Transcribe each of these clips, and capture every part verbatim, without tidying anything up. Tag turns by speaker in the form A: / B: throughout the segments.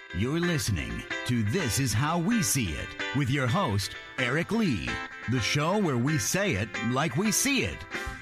A: You're listening to This Is How We See It with your host, Eric Lee. The show where we say it like we see it.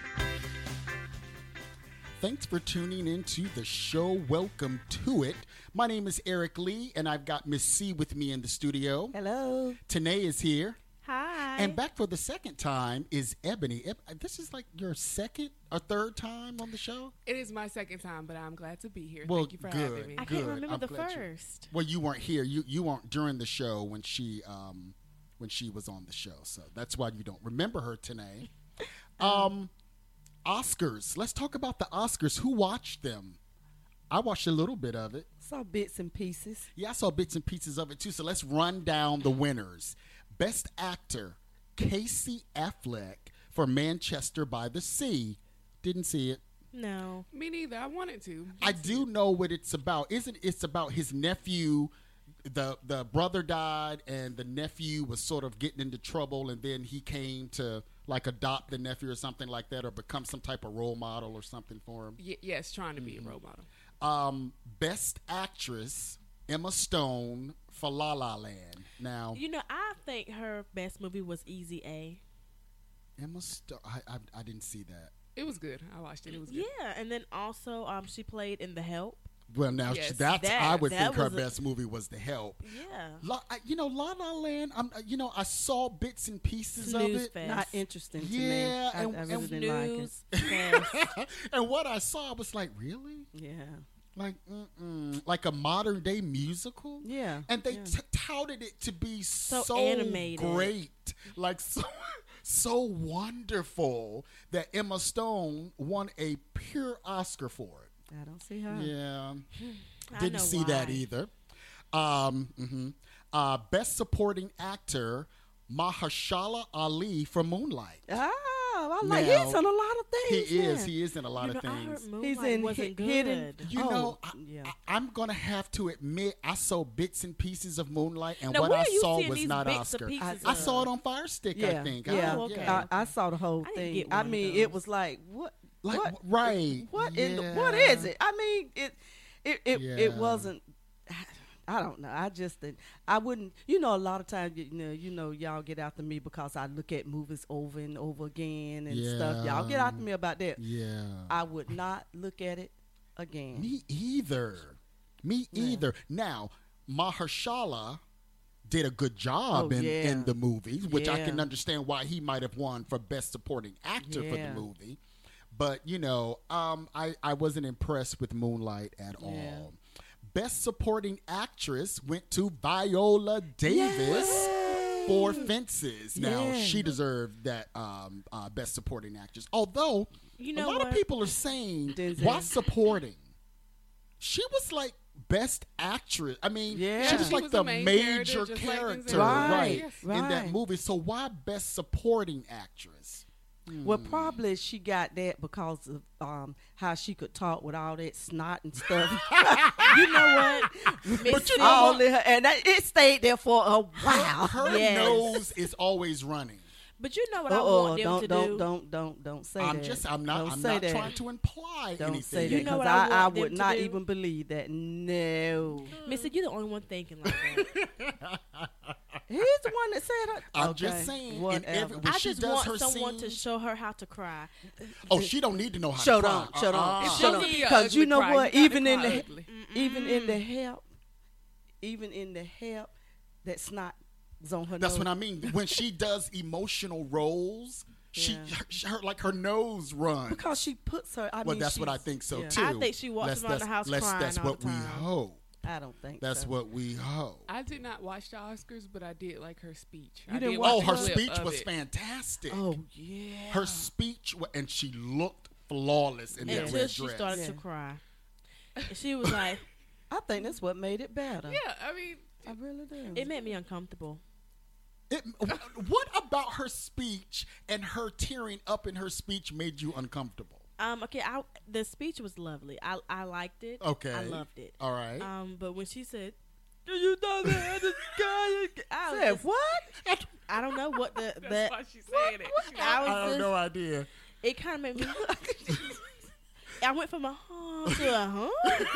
B: Thanks for tuning into the show. Welcome to it. My name is Eric Lee, and I've got Miss C with me in the studio.
C: Hello.
B: Tanae is here.
D: Hi.
B: And back for the second time is Ebony. Eb- this is like your second or third time on the show?
D: It is my second time, but I'm glad to be here.
B: Well,
D: Thank you for
B: good.
D: having me.
C: I
B: Good.
C: can't remember
B: I'm
C: the
B: glad you-
C: first.
B: Well, you weren't here. You you weren't during the show when she um when she was on the show. So that's why you don't remember her, Tanae. Um Oscars. Let's talk about the Oscars. Who watched them? I watched a little bit of it.
C: Saw bits and pieces.
B: Yeah, I saw bits and pieces of it too. So let's run down the winners. Best Actor, Casey Affleck for Manchester by the Sea. Didn't see it.
C: No.
D: Me neither. I wanted to.
B: I do know what it's about. Isn't it's about his nephew? The the brother died, and the nephew was sort of getting into trouble, and then he came to like adopt the nephew or something like that, or become some type of role model or something for him.
D: Y- yes, trying to be a role model.
B: Um, Best Actress, Emma Stone for La La Land. Now,
E: You know, I think her best movie was Easy A.
B: Emma Stone, I, I I didn't see that.
D: It was good. I watched it. It was good.
E: Yeah, and then also um, she played in The Help.
B: Well, now
D: Yes,
B: that's
E: that-
B: I would
E: that
B: think her
E: was a-
B: best movie was The Help.
E: Yeah.
B: La, I- you know, La La Land. I'm, uh, you know, I saw bits and pieces of
E: Snooze
B: it.
E: fest.
C: Not interesting to
B: Yeah,
C: me. I,
B: and-
C: I really
B: and
C: didn't like it.
E: Snooze fest.
B: And what I saw, I was like, really?
C: Yeah.
B: Like, mm-mm. Like a modern day musical?
C: Yeah.
B: And they
C: yeah.
B: t- touted it to be so,
E: So animated.
B: great, like so, so wonderful that Emma Stone won a pure Oscar for it.
C: I don't see how.
B: Yeah,
E: I
B: didn't
E: know
B: see that
E: why.
B: either. Um, mhm. uh, Best Supporting Actor, Mahershala Ali for Moonlight.
C: Oh, I like
B: Now,
C: he's in a lot of
B: He
C: things.
B: is.
C: yeah.
B: He is in a lot
E: You know,
B: of
E: I
B: things.
E: heard Moonlight
C: He's in
E: wasn't
C: Hi-
E: good.
C: Hidden-
B: You
C: Oh,
B: know, I,
C: yeah.
B: I, am gonna have to admit, I saw bits and pieces of Moonlight, and
E: Now,
B: what
E: where
B: I
E: are you
B: saw
E: seeing
B: was
E: these
B: not
E: bits and
B: Oscar.
E: pieces
B: I
E: of?
B: saw it on Fire Stick,
C: Yeah,
B: I think.
C: yeah.
B: I-
E: Oh, okay.
C: I, I saw the whole
E: I need to
C: thing.
E: get
C: I
E: one of
C: mean,
E: those.
C: it was like what?
B: Like,
C: what?
B: right.
C: What in the,
B: Yeah.
C: what is it? I mean, it it it,
B: Yeah.
C: it wasn't. I don't know. I just didn't. I wouldn't. You know, a lot of times, you know, you know, y'all get after me because I look at movies over and over again and stuff. Y'all get after me about that.
B: Yeah.
C: I would not look at it again.
B: Me either. Me
C: Yeah.
B: either. Now, Mahershala did a good job
C: Oh,
B: in,
C: yeah.
B: in the movie, which I
C: Yeah.
B: can understand why he might have won for Best Supporting Actor for the
C: Yeah.
B: movie. But, you know, um, I, I wasn't impressed with Moonlight at
C: Yeah.
B: all. Best Supporting Actress went to Viola Davis
C: Yay.
B: for Fences. Now,
C: Yeah.
B: she deserved that um, uh, Best Supporting Actress. Although,
E: You know
B: a lot
E: what?
B: of people are saying,
C: Denzel.
B: why supporting? She was like Best Actress. I mean,
C: Yeah.
B: she was
D: She
B: like
D: was
B: the
D: the main
B: major
D: character, just like
B: character,
D: Denzel.
B: right,
C: Right,
B: in that
C: right.
B: movie. So why Best Supporting Actress?
C: Well, probably she got that because of um, how she could talk with all that snot and stuff.
E: You know what?
B: But you know
C: all
B: what?
C: in her, and that, it stayed there for a while.
B: Her
E: Yes.
B: nose is always running.
E: But you know what I
C: Uh-oh,
E: want them
C: don't
E: to
C: don't
E: do?
C: don't don't don't say
B: I'm
C: that.
B: just, I'm not,
C: Don't
B: I'm
C: say
B: not
C: that.
B: trying to imply
C: Don't
B: anything.
C: say that
E: You
C: because
E: know what
C: I,
E: I
C: I,
E: want them
C: would
E: to
C: not
E: do?
C: even believe that. No,
E: Missy, you're the only one thinking like that.
C: he's the one that said it.
B: I'm
C: Okay,
B: just saying, in
C: whatever.
B: every- when
E: I
B: she
E: just
B: does
E: want
B: her
E: someone to
B: scenes-
E: show her how to cry.
B: Oh, she don't need to know how
C: Show
B: to
C: don't,
B: cry.
C: show
B: Uh-uh.
C: don't,
D: It's
C: show
D: supposed
C: don't.
D: to be a
C: Because you
D: ugly
C: know
D: cry.
C: what?
D: You gotta
C: Even in
D: cry
C: the
D: ugly.
C: even in the help, even in the help, that's not on her
B: That's
C: nose.
B: what I mean. When she does emotional roles, she,
C: Yeah.
B: her, her like her nose runs.
C: Because she puts her. I
B: well,
C: mean,
B: that's what I
C: she's-
B: think so
C: yeah.
B: too.
E: I think she walks
B: Let's-
E: around the
B: that's-
E: house
B: let's-
E: crying
B: That's
E: all
B: what
E: the
B: we
E: time.
B: hope.
C: I don't think
B: That's
C: so.
B: what we hope.
D: I did not watch the Oscars, but I did like her speech.
C: You
D: I
C: didn't
D: did
C: watch
B: Oh,
D: watch
B: her
D: a clip
B: speech
D: of
B: was
D: it.
B: fantastic.
C: Oh yeah.
B: Her speech, wa- and she looked flawless in that
E: Until
B: red
E: she
B: dress.
E: started
C: Yeah.
E: to cry. And she was like,
C: I think that's what made it better.
D: Yeah, I mean,
C: I really do.
E: it made me uncomfortable.
B: It, what about her speech and her tearing up in her speech made you uncomfortable?
E: Um, okay, I, the speech was lovely. I I liked it.
B: Okay.
E: I loved it.
B: All right.
E: Um, but when she said, "Do you know that the guy?" I was
C: Said
E: just-
C: what?
E: I don't know what the
D: that's
E: that.
D: why she's saying it. She
E: I
D: like,
E: was
B: I have
E: just-
B: no idea.
E: It kind of made me.
F: I went from a huh to a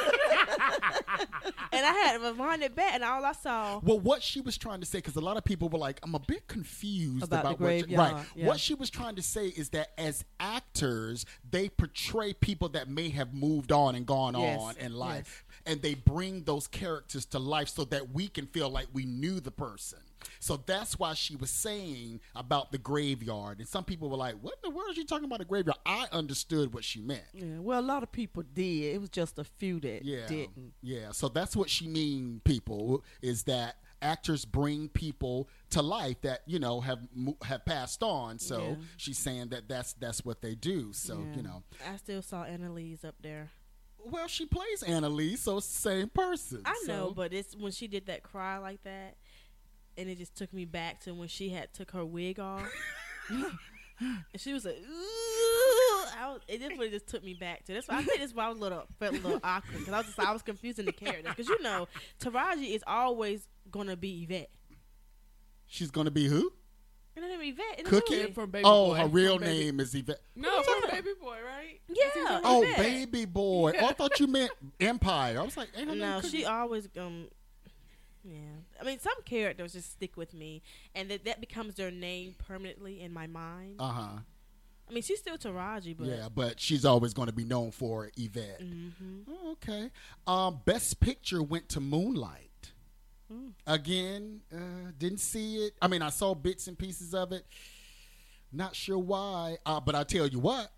F: huh, and I had to rewind it back, and all I saw.
B: Well, what she was trying to say, because a lot of people were like, I'm a bit confused
C: About
B: about,
C: the
B: what she,
C: graveyard,
B: right.
C: yeah.
B: What she was trying to say is that as actors, they portray people that may have moved on and gone
C: Yes,
B: on in life, and they bring those characters to life so that we can feel like we knew the person. So that's why she was saying about the graveyard. And some people were like, what in the world is she talking about a graveyard? I understood what she meant.
C: Yeah, well, a lot of people did. It was just a few that
B: Yeah.
C: didn't.
B: Yeah. So that's what she mean, people, is that actors bring people to life that, you know, have mo- have passed on. So
C: Yeah.
B: she's saying that that's that's what they do. So,
C: Yeah.
B: you know.
F: I still saw Annalise up there.
B: Well, she plays Annalise, so it's the same person.
F: I know,
B: so.
F: but it's when she did that cry like that, and it just took me back to when she had took her wig off, and she was like, "Ooh," I was, it just really just took me back to. That's why I think that's why I was a little felt a little awkward because I was just I was confusing the characters because you know Taraji is always gonna be Yvette.
B: She's going to be who?
F: And then Yvette in the
B: Cookie?
F: movie.
D: From Baby
B: Oh,
D: Boy.
B: her real
D: From Baby-
B: name is Yvette.
D: No, from Baby Boy, right?
F: Yeah.
D: That's who-
B: Oh,
F: Yvette.
B: Baby Boy. Oh, I thought you meant Empire. I was like, ain't her name
F: No,
B: Cookie?
F: she always um yeah. I mean some characters just stick with me and that that becomes their name permanently in my mind.
B: Uh-huh.
F: I mean she's still Taraji, but
B: Yeah, but she's always going to be known for Yvette.
F: hmm
B: Oh, okay. Um, Best Picture went to Moonlight.
C: Mm.
B: Again, uh, didn't see it. I mean, I saw bits and pieces of it. Not sure why, uh, but I tell you what,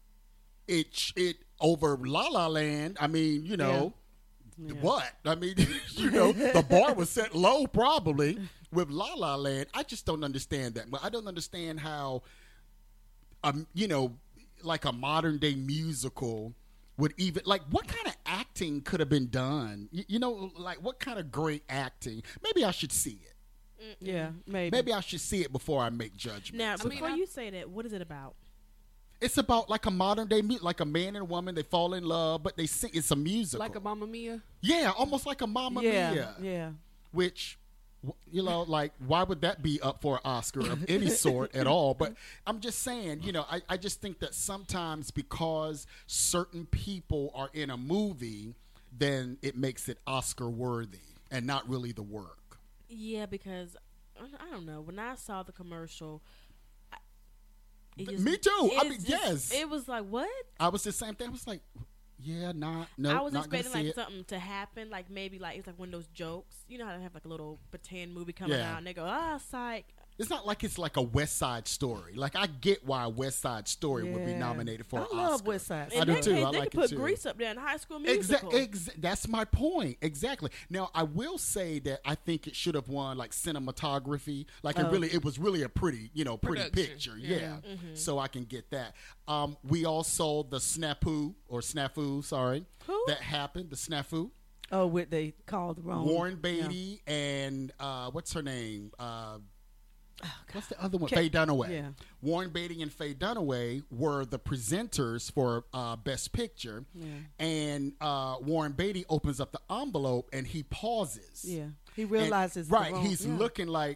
B: it it over La La Land. I mean, you know,
C: Yeah.
B: what? I mean, you know, the bar was set low probably with La La Land. I just don't understand that. I don't understand how, um, you know, like a modern day musical would even like what kind of acting could have been done? You, you know, like what kind of great acting? Maybe I should see it.
C: Yeah, maybe.
B: Maybe I should see it before I make judgments.
F: Now,
D: I mean,
F: before
D: I-
F: you say that, what is it about?
B: It's about like a modern day, mu- like a man and a woman. They fall in love, but they sing. It's a musical,
D: Like a Mamma Mia.
B: yeah, almost like a Mamma
C: yeah,
B: Mia.
C: yeah.
B: Which, w- you know, like why would that be up for an Oscar of any sort at all? But I'm just saying, you know, I, I just think that sometimes because certain people are in a movie, then it makes it Oscar worthy and not really the work.
F: Yeah, because I I don't know. When I saw the commercial, I, it
B: Th-
F: just-
B: me too. I
F: it's
B: mean,
F: just-
B: yes.
F: It was like what?
B: I was the same thing. I was like, yeah, not no,
F: I was
B: not gonna
F: expecting
B: see
F: like
B: it.
F: something to happen, like maybe like it's like one of those jokes. You know how they have like a little pretend movie coming
B: Yeah.
F: out, and they go, "Ah, psych."
B: It's not like it's like a West Side Story. Like I get why West Side Story would be
C: Yeah.
B: nominated for
C: I
B: an
C: love
B: Oscar.
C: West Side
B: I
F: And
B: do
F: they,
B: too.
F: They,
B: I
F: they
B: like
F: could
B: it
F: put
B: too.
F: Grease up there in High School Musical.
B: Exactly. Ex- that's my point. Exactly. Now I will say that I think it should have won like cinematography. Like it
C: Oh.
B: really, it was really a pretty, you know, pretty
D: Production.
B: picture. Yeah.
D: Yeah.
B: So I can get that. Um, we all saw the snafu or snafu. Sorry,
F: Who?
B: that happened. The snafu.
C: Oh, what they called the wrong
B: Warren
C: yeah.
B: Beatty and uh, what's her name? Uh, what's the other one?
C: Ca-
B: Faye Dunaway.
C: yeah.
B: Warren Beatty and Faye Dunaway were the presenters for uh, Best Picture,
C: Yeah.
B: and uh, Warren Beatty opens up the envelope and he pauses.
C: Yeah, he
B: And-
C: realizes the
B: right.
C: wrong-
B: He's
C: yeah.
B: looking like.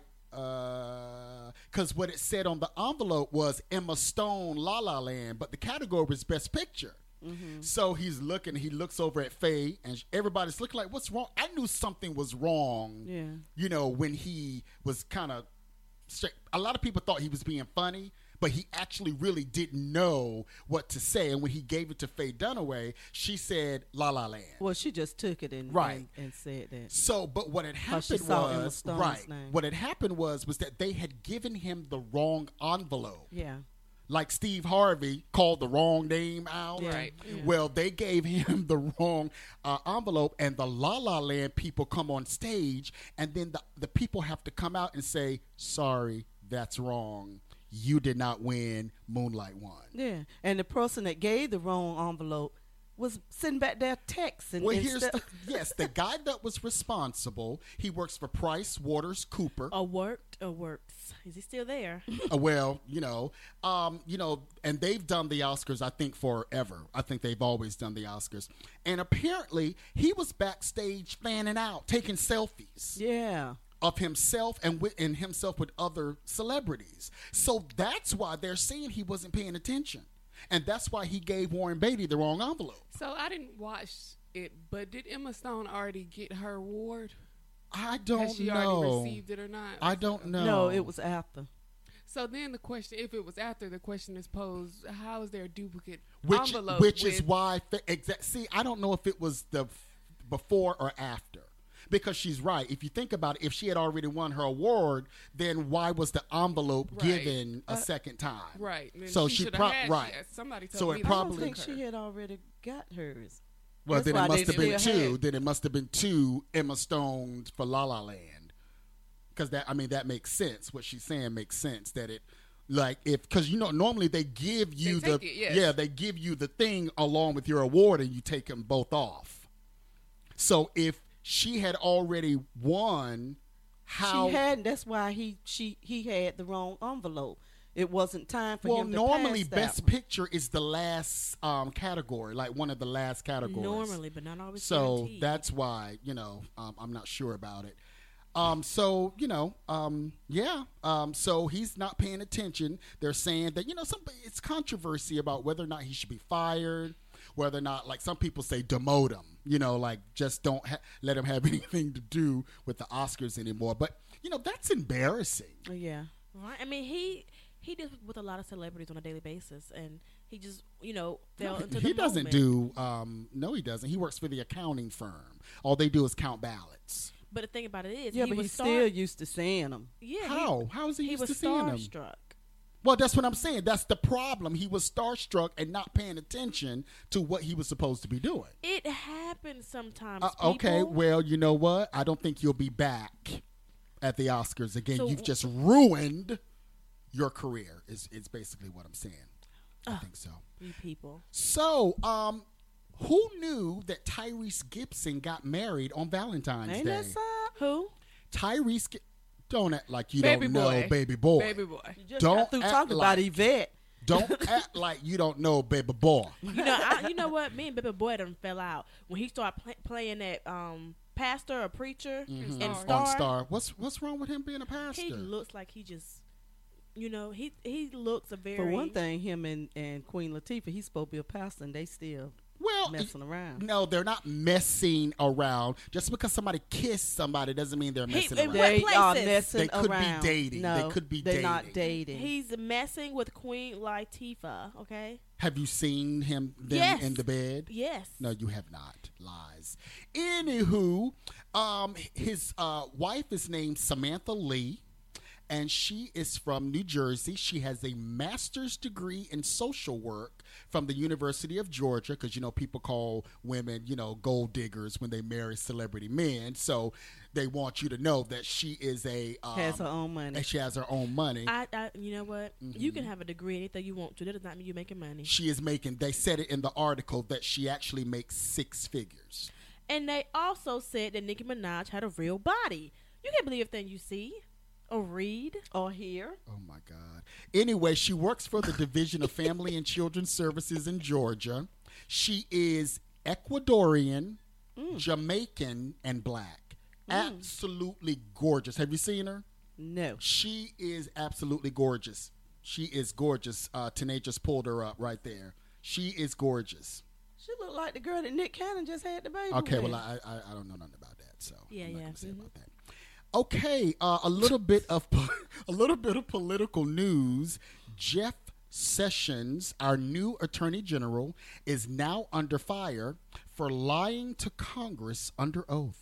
B: Because what it said on the envelope was Emma Stone, La La Land, but the category was Best Picture.
C: Mm-hmm.
B: So he's looking, he looks over at Faye, and everybody's looking like, what's wrong? I knew something was wrong,
C: Yeah.
B: you know, when he was kind of straight. A lot of people thought he was being funny, but he actually really didn't know what to say. And when he gave it to Faye Dunaway, she said La La Land.
C: Well, she just took it and
B: Right.
C: and, and said that.
B: So, but what had
C: Because she
B: happened
C: saw Emma
B: was
C: Stone's
B: right.
C: name.
B: What had happened was was that they had given him the wrong envelope.
C: Yeah.
B: Like Steve Harvey called the wrong name out.
C: Yeah.
D: Right.
C: Yeah.
B: Well, they gave him the wrong uh, envelope, and the La La Land people come on stage, and then the, the people have to come out and say, sorry, that's wrong. You did not win. Moonlight won.
C: Yeah, and the person that gave the wrong envelope was sitting back there texting.
B: Well, here's
C: instead-
B: the, yes, the guy that was responsible, he works for Price Waters Cooper.
F: Or worked or works. Is he still there?
B: Uh, well, you know, um, you know, and they've done the Oscars, I think, forever. I think they've always done the Oscars. And apparently, he was backstage fanning out, taking selfies
C: yeah.
B: of himself and with and himself with other celebrities. So that's why they're saying he wasn't paying attention. And that's why he gave Warren Beatty the wrong envelope.
D: So I didn't watch it, but did Emma Stone already get her award?
B: I don't
D: Has she
B: know.
D: already received it or not?
B: I don't know.
C: No, it was after.
D: So then the question, if it was after, the question is posed, how is there a duplicate
B: Which,
D: envelope?
B: which
D: with,
B: is why, exa- see, I don't know if it was the f- before or after. Because she's right. If you think about it, if she had already won her award, then why was the envelope
D: Right.
B: given a
D: Uh,
B: second time?
D: Right. And
B: So
D: she
B: she
D: shoulda
B: pro-
D: had-
B: right.
D: yeah, somebody told
B: So
D: me
B: it
D: that
C: I don't
B: probably-
C: think she had already got hers.
B: Well,
C: That's
B: then
C: why
B: it must
C: they
B: have been
C: still
B: two.
C: had-
B: Then it must have been two Emma Stones for La La Land. Because that, I mean, that makes sense. What she's saying makes sense. That it, like, if because you know normally they give you
D: They
B: the
D: take it, yes.
B: yeah they give you the thing along with your award and you take them both off. So if she had already won, how
C: She hadn't. That's why he she he had the wrong envelope. It wasn't time for
B: well
C: him to
B: normally
C: pass that
B: Best
C: one.
B: Picture is the last um, category, like one of the last categories.
F: Normally, but not always.
B: So
F: guaranteed.
B: that's why, you know, um, I'm not sure about it. Um, so, you know, um, yeah. Um, so he's not paying attention. They're saying that, you know, some, it's controversy about whether or not he should be fired, whether or not, like some people say, demote him, you know, like just don't ha- let him have anything to do with the Oscars anymore. But, you know, that's embarrassing.
C: Yeah.
F: Right. I mean, he he deals with a lot of celebrities on a daily basis, and he just, you know, fell into
B: he
F: the
B: doesn't
F: moment.
B: do, um, no, he doesn't. He works for the accounting firm. All they do is count ballots.
F: But the thing about it is,
C: Yeah,
F: he
C: but
F: was
C: he's
F: star-
C: still used to seeing them.
F: Yeah.
B: How? How is he,
F: He,
B: used
F: was
B: to seeing them?
F: starstruck.
B: Well, that's what I'm saying. That's the problem. He was starstruck and not paying attention to what he was supposed to be doing.
F: It happens sometimes.
B: Uh, okay,
F: people.
B: well, you know what? I don't think you'll be back at the Oscars again.
F: So-
B: You've just ruined your career. Is is basically what I'm saying. I think so.
F: You people.
B: So, um, who knew that Tyrese Gibson got married on Valentine's
C: Ain't
B: Day?
C: that sad?
F: Who?
B: Tyrese, Gi- don't act like you
D: Baby
B: don't know,
D: boy.
B: baby boy.
D: Baby boy.
C: You just
B: Don't
C: got through
B: act
C: talking
B: like-
C: about Yvette.
B: Don't act like you don't know, baby boy.
F: You know, I, you know what? Me and Baby Boy done fell out when he started pl- playing that um pastor or preacher
B: Mhm.
F: and
D: Star.
F: Star.
B: On Star. What's what's wrong with him being a pastor?
F: He looks like he just, you know, he he looks a very.
C: For one thing, him and, and Queen Latifah, he's supposed to be a pastor, and they still
B: well,
C: messing around.
B: no, they're not messing around. Just because somebody kissed somebody doesn't mean they're
F: He-
B: messing
F: in
B: around.
F: what
C: They are
F: places?
C: messing
B: They could be
C: around.
B: dating. They
C: No,
B: could be
C: they're not
B: dating.
C: dating.
F: He's messing with Queen Latifah. Okay.
B: Have you seen him them
F: Yes.
B: in the bed?
F: Yes.
B: No, you have not. Lies. Anywho, um, his uh, wife is named Samantha Lee, and she is from New Jersey. She has a master's degree in social work from the University of Georgia, because, you know, people call women, you know, gold diggers when they marry celebrity men. So they want you to know that she is a... Um,
C: Has her own money.
B: and she has her own money.
F: I, I, you know what? You
B: Mm-hmm.
F: can have a degree in anything you want to. That does not mean you're making money.
B: She is making, they said it in the article, that she actually makes six figures.
F: And they also said that Nicki Minaj had a real body. You can't believe everything you see or read.
C: Or here.
B: Oh my God. Anyway, she works for the Division of Family and Children's Services in Georgia. She is Ecuadorian, Jamaican, and black. Absolutely gorgeous. Have you seen her?
C: No.
B: She is absolutely gorgeous. She is gorgeous. Uh, Tanae just pulled her up right there. She is gorgeous.
C: She looked like the girl that Nick Cannon just had the baby
B: Okay,
C: with.
B: well, I, I I don't know nothing about that, so
F: Yeah,
B: I'm not
F: yeah.
B: gonna say
F: Mhm.
B: about that. Okay, uh, a little bit of po- a little bit of political news. Jeff Sessions, our new Attorney General, is now under fire for lying to Congress under oath.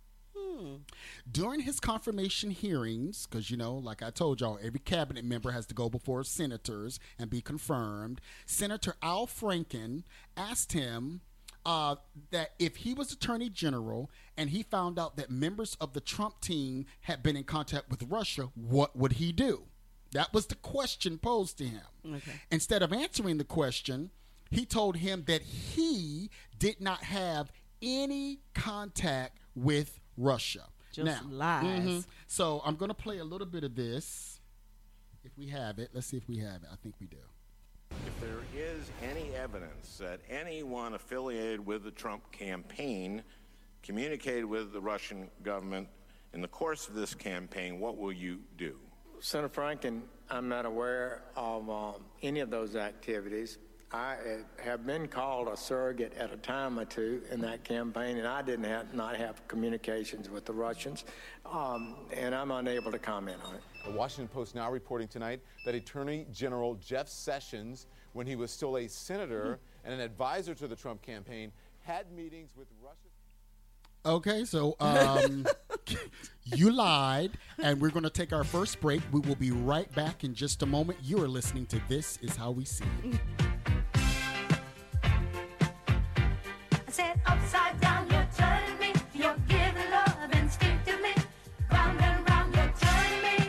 B: During his confirmation hearings, because, you know, like I told y'all, every cabinet member has to go before senators and be confirmed, Senator Al Franken asked him uh, that if he was Attorney General and he found out that members of the Trump team had been in contact with Russia, what would he do? That was the question posed to him.
C: Okay.
B: Instead of answering the question, he told him that he did not have any contact with Russia.
C: Just
B: now,
C: lies.
B: mhm. So I'm going to play a little bit of this. If we have it, let's see if we have it. I think we do.
G: If there is any evidence that anyone affiliated with the Trump campaign communicated with the Russian government in the course of this campaign, what will you do?
H: Senator Franken, I'm not aware of um, any of those activities. I uh, have been called a surrogate at a time or two in that campaign, and I didn't have, not have communications with the Russians, um, and I'm unable to comment on it.
I: The Washington Post now reporting tonight that Attorney General Jeff Sessions, when he was still a senator and an advisor to the Trump campaign, had meetings with Russia.
B: Okay, so um, you lied, and we're going to take our first break. We will be right back in just a moment. You are listening to This Is How We See It.
J: I said upside down, you're turning me. You're giving love instinctively. Round and round, you're turning me.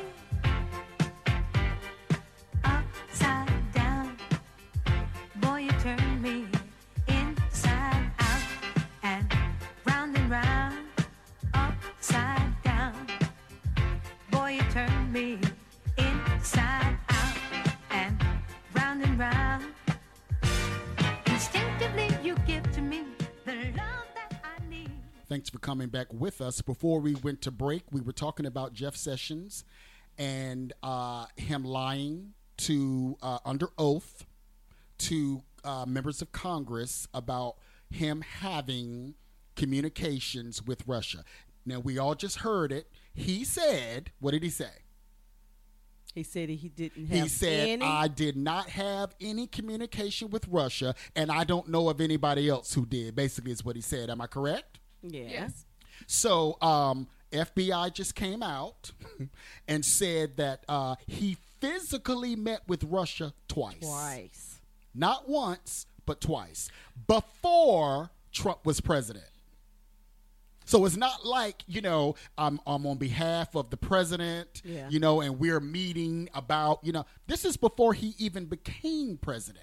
J: Upside down, boy, you turn me inside out. And round and round, upside down, boy, you turn me inside out. And round and round, instinctively you give to me the love that I need.
B: Thanks for coming back with us. Before we went to break, we were talking about Jeff Sessions and uh, him lying to uh, under oath to uh, members of Congress about him having communications with Russia. Now, we all just heard it. He said, what did he say?
C: He said he didn't have
B: He said,
C: any.
B: I did not have any communication with Russia, and I don't know of anybody else who did, basically is what he said. Am I correct?
C: Yeah.
D: Yes.
B: So um, F B I just came out and said that uh, he physically met with Russia twice.
C: Twice.
B: Not once, but twice. Before Trump was president. So it's not like, you know, I'm, I'm on behalf of the president,
C: Yeah.
B: you know, and we're meeting about, you know, this is before he even became president.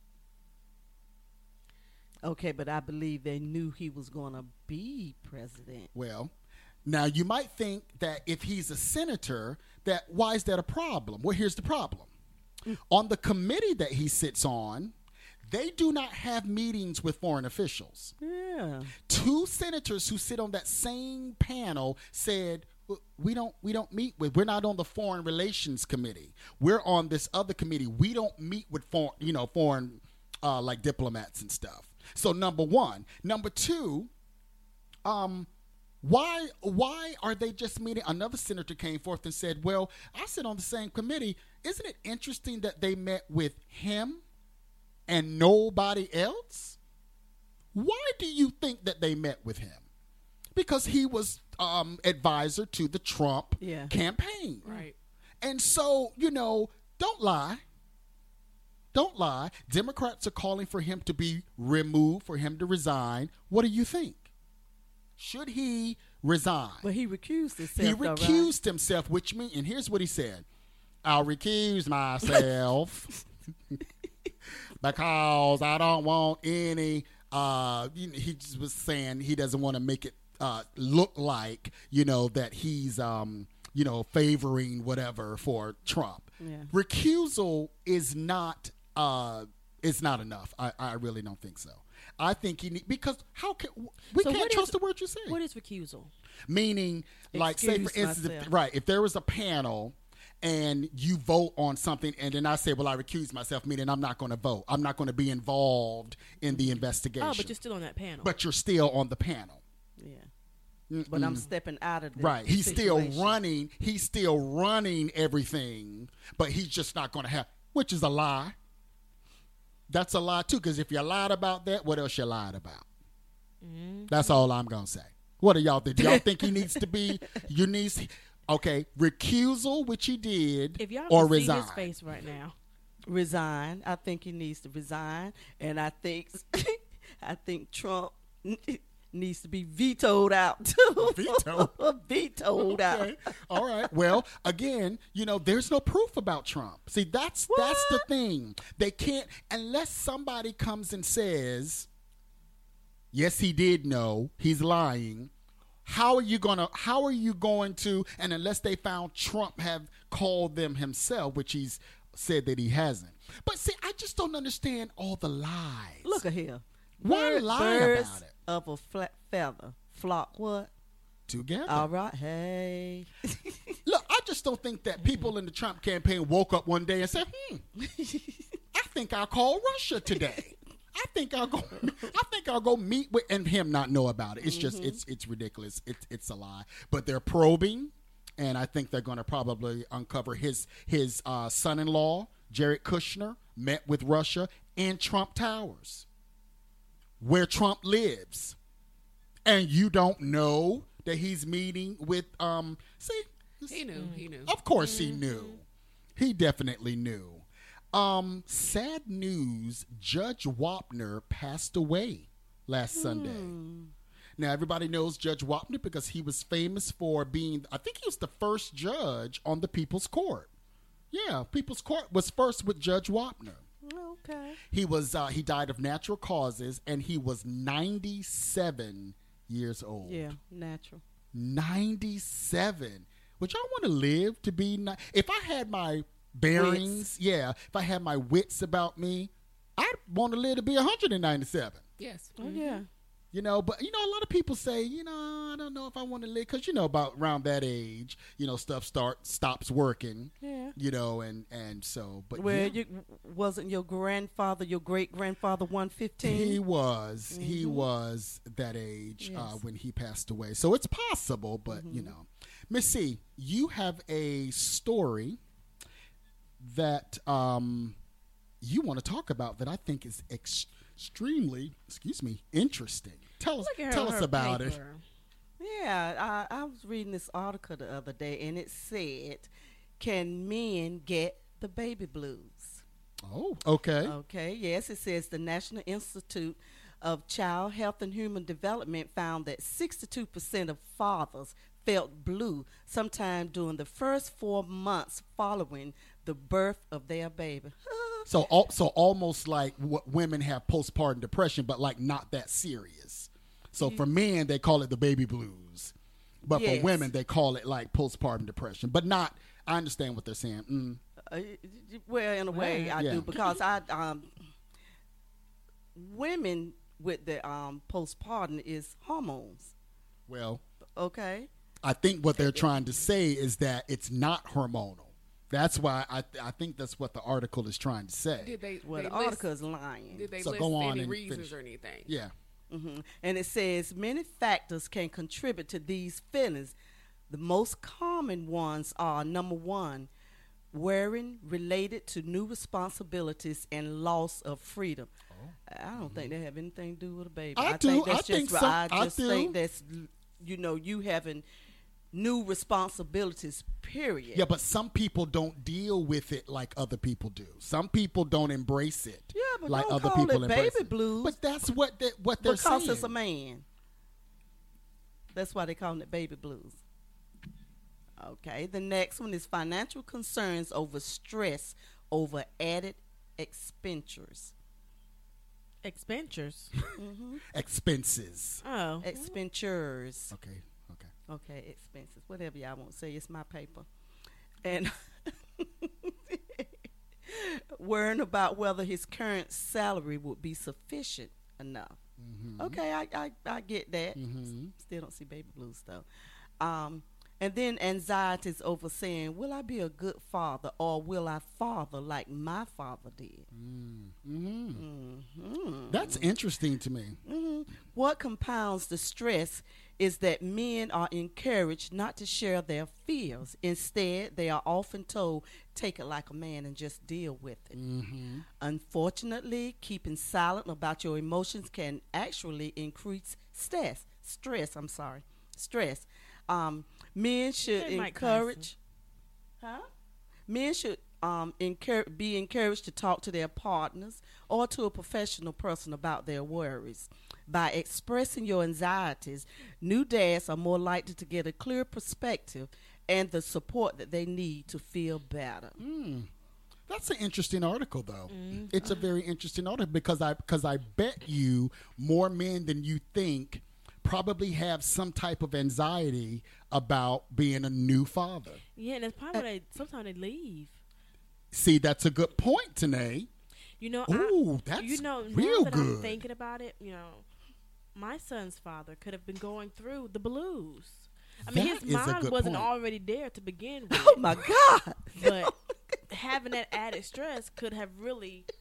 C: Okay, but I believe they knew he was going to be president.
B: Well, now you might think that if he's a senator, that why is that a problem? Well, here's the problem. On the committee that he sits on, they do not have meetings with foreign officials.
C: Yeah.
B: Two senators who sit on that same panel said, we don't we don't meet with, we're not on the Foreign Relations Committee. We're on this other committee. We don't meet with foreign, you know, foreign uh, like diplomats and stuff. So number one. Number two, um, why why are they just meeting? Another senator came forth and said, well, I sit on the same committee. Isn't it interesting that they met with him and nobody else? Why do you think that they met with him? Because he was um, advisor to the Trump
C: Yeah.
B: campaign.
D: Right.
B: And so, you know, don't lie. Don't lie. Democrats are calling for him to be removed, for him to resign. What do you think? Should he resign?
C: But he recused himself.
B: He
C: though, right?
B: recused himself, which means, and here's what he said: I'll recuse myself because I don't want any. Uh, he just was saying he doesn't want to make it uh, look like, you know, that he's, um, you know, favoring whatever for Trump.
C: Yeah.
B: Recusal is not uh, is not enough. I, I really don't think so. I think he need, because how can we
F: So
B: can't
F: what
B: trust
F: is-
B: the word you say.
F: What is recusal?
B: Meaning, like, say for
C: Excuse
B: instance, if,
C: myself.
B: right? If there was a panel and you vote on something, and then I say, "Well, I recuse myself," meaning I'm not going to vote. I'm not going to be involved in the investigation.
F: Oh, but you're still on that panel.
B: But you're still on the panel.
C: Yeah. But I'm stepping out of the
B: Right. He's
C: situation.
B: still running. He's still running everything, but he's just not going to have, which is a lie. That's a lie too, because if you lied about that, what else you lied about?
F: Mm-hmm.
B: That's all I'm going to say. What do y'all think? Do y'all think he needs to be, you need, okay, recusal, which he did,
F: if y'all
B: or
F: can see
B: resign?
F: his face right now,
C: Resign. I think he needs to resign, and I think I think Trump needs to be vetoed out too.
B: Vetoed?
C: Vetoed out.
B: Okay. All right. Well, again, you know, there's no proof about Trump. See, that's that's the thing. They can't, unless somebody comes and says, yes, he did know, he's lying. How are you gonna how are you going to, and unless they found Trump have called them himself, which he's said that he hasn't. But see, I just don't understand all the lies.
C: Look at here.
B: Why
C: Bird-
B: lie
C: birds
B: about it?
C: of a flat feather flock what?
B: Together.
C: All right. Hey.
B: Look, I just don't think that people in the Trump campaign woke up one day and said, hmm, I think I'll call Russia today. I think I'll go. I think I'll go meet with and him not know about it. It's just
C: Mm-hmm.
B: it's it's ridiculous. It's it's a lie. But they're probing, and I think they're going to probably uncover his his uh, son-in-law Jared Kushner met with Russia in Trump Towers, where Trump lives, and you don't know that he's meeting with. Um, see,
D: He knew. He knew.
B: of course he knew. He definitely knew. Um, sad news, Judge Wapner passed away last Sunday. Now, everybody knows Judge Wapner because he was famous for being, I think he was the first judge on the People's Court. Yeah, People's Court was first with Judge Wapner.
C: Okay.
B: He was uh, he died of natural causes, and he was ninety-seven years old.
C: Yeah, natural.
B: ninety-seven. Would y'all want to live to be ni- if I had my bearings, yeah, if I had my wits about me, I'd want to live to be one hundred ninety-seven.
D: Yes.
C: Oh yeah.
B: You know, but you know, a lot of people say, you know, I don't know if I want to live because you know about around that age, you know, stuff start stops working.
C: Yeah.
B: You know, and and so, but
C: Well,
B: yeah,
C: you wasn't your grandfather, your great grandfather, one fifteen.
B: he was he was that age uh,
C: Yes.
B: when he passed away. So it's possible, but you know, Miss C, you have a story that um, you want to talk about that I think is ex- extremely, excuse me, interesting. Tell us,
F: Look at her
B: tell
F: on
B: us
F: her
B: about it.
F: paper.
C: Yeah, I, I was reading this article the other day, and it said, "Can men get the baby blues?"
B: Oh, okay.
C: Okay, yes, it says the National Institute of Child Health and Human Development found that sixty-two percent of fathers felt blue sometime during the first four months following the birth of their baby.
B: So, al- so almost like what women have postpartum depression, but like not that serious. So for men, they call it the baby blues, but
C: Yes.
B: for women, they call it like postpartum depression. But not. I understand what they're saying. Mm.
C: Uh, well, in a way, I
B: Yeah.
C: do because I um, women with the um, postpartum is hormones.
B: Well,
C: Okay.
B: I think what they're trying to say is that it's not hormonal. That's why I th- I think that's what the article is trying to say.
D: Did they?
C: Well,
D: they
C: the
D: list-
C: article is lying.
D: Did they
B: So
D: list
B: go on
D: any
B: and
D: reasons
B: finish.
D: or anything?
B: Yeah.
C: hmm And it says many factors can contribute to these feelings. The most common ones are number one, worrying related to new responsibilities and loss of freedom. I don't think they have anything to do with a baby.
B: I
C: I
B: do.
C: think that's
B: I
C: just
B: think
C: what-
B: some-
C: I
B: I
C: just
B: do.
C: think that's you know you having new responsibilities. Period.
B: Yeah, but some people don't deal with it like other people do. Some people don't embrace it.
C: Yeah, but
B: like
C: don't
B: other
C: call
B: people
C: it
B: embrace
C: baby
B: it.
C: blues.
B: But that's what they, what they're
C: because
B: saying.
C: it's a man. That's why they call it baby blues. Okay, the next one is financial concerns over stress over added expenditures.
F: Expenditures.
B: Expenses.
F: Oh.
C: Expenditures.
B: Okay. Okay.
C: Okay, expenses. Whatever y'all want to say, it's my paper. And worrying about whether his current salary would be sufficient enough. Okay, I, I, I get that. Still don't see baby blues though. Um, and then anxieties over saying, will I be a good father or will I father like my father did?
B: That's interesting to me.
C: What compounds the stress is that men are encouraged not to share their fears. Instead, they are often told, take it like a man and just deal with it. Unfortunately, keeping silent about your emotions can actually increase stress. Stress, I'm sorry. Stress. Um, men should
F: Hey, Mike
C: encourage... Huh? Men should um, encourage, be encouraged to talk to their partners or to a professional person about their worries. By expressing your anxieties, new dads are more likely to get a clear perspective and the support that they need to feel better.
B: That's an interesting article, though. It's a very interesting article because I because I bet you more men than you think probably have some type of anxiety about being a new father.
F: Yeah, and that's probably why they sometimes they leave.
B: See, that's a good point, Tanae.
F: You know,
B: Ooh,
F: I,
B: that's
F: you know,
B: real
F: now that
B: good.
F: I'm thinking about it, you know, my son's father could have been going through the blues. I mean,
B: That
F: his
B: is a
F: mind
B: good
F: wasn't
B: point.
F: already there to begin with,
C: Oh my God!
F: but having that added stress could have really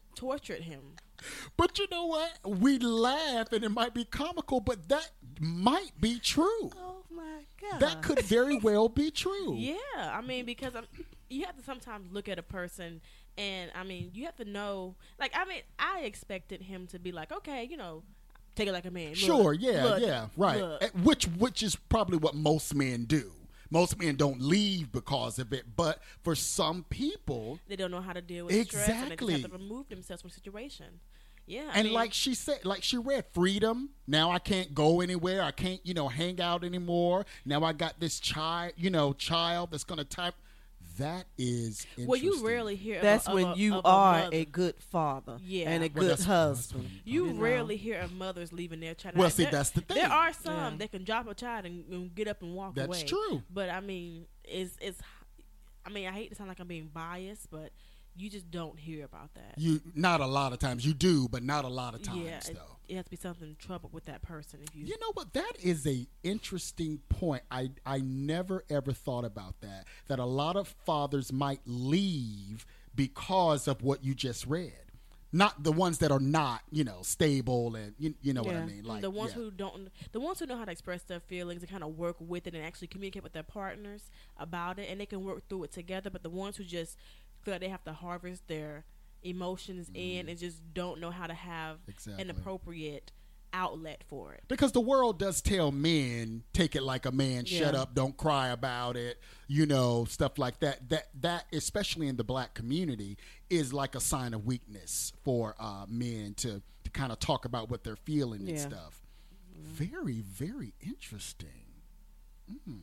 F: tortured him.
B: But you know what? We laugh and it might be comical, but that might be true.
C: Oh my God.
B: That could very well be true.
F: Yeah, I mean, because I'm, you have to sometimes look at a person, and I mean, you have to know. Like, I mean, I expected him to be like, okay, you know, take it like a man. Look,
B: Sure, yeah,
F: look,
B: yeah, right.
F: look.
B: Eh, Which which is probably what most men do. Most men don't leave because of it, but for some people,
F: They don't know how to deal with stress, and they
B: Exactly.
F: just have to remove themselves from the situation. Yeah, I
B: and
F: mean,
B: like she said, like she read, freedom. Now I can't go anywhere. I can't, you know, hang out anymore. Now I got this child, you know, child that's gonna type. That is interesting.
F: well, you rarely hear. of a-
C: That's
F: of
C: when
F: a-
C: you
F: of a
C: are
F: mother.
C: a good father
F: Yeah.
C: and a
F: Well,
C: good
B: that's-
C: husband.
B: that's-
F: You
C: you know.
F: rarely hear of mothers leaving their child.
B: Well,
F: Now,
B: see,
F: there-
B: that's the thing.
F: There are some
C: Yeah.
F: that can drop a child and, and get up and walk
B: That's
F: away.
B: true.
F: But I mean, it's it's. I mean, I hate to sound like I'm being biased, but you just don't hear about that.
B: You not a lot of times. You do, but not a lot of times
F: yeah, it,
B: though.
F: it has to be something trouble with that person. If you,
B: You know what? That is a interesting point. I I never ever thought about that. That a lot of fathers might leave because of what you just read. Not the ones that are not, you know, stable and you, you know what I
C: Yeah.
B: mean. Like
F: the ones
B: yeah.
F: who don't, the ones who know how to express their feelings and kind of work with it and actually communicate with their partners about it, and they can work through it together. But the ones who just feel like they have to harvest their emotions in and just don't know how to have
B: Exactly.
F: an appropriate outlet for it.
B: Because the world does tell men, take it like a man, shut
C: Yeah.
B: up, don't cry about it, you know, stuff like that. That that especially in the black community is like a sign of weakness for uh, men to, to kind of talk about what they're feeling and
C: Yeah.
B: stuff. Very, very interesting. Mm.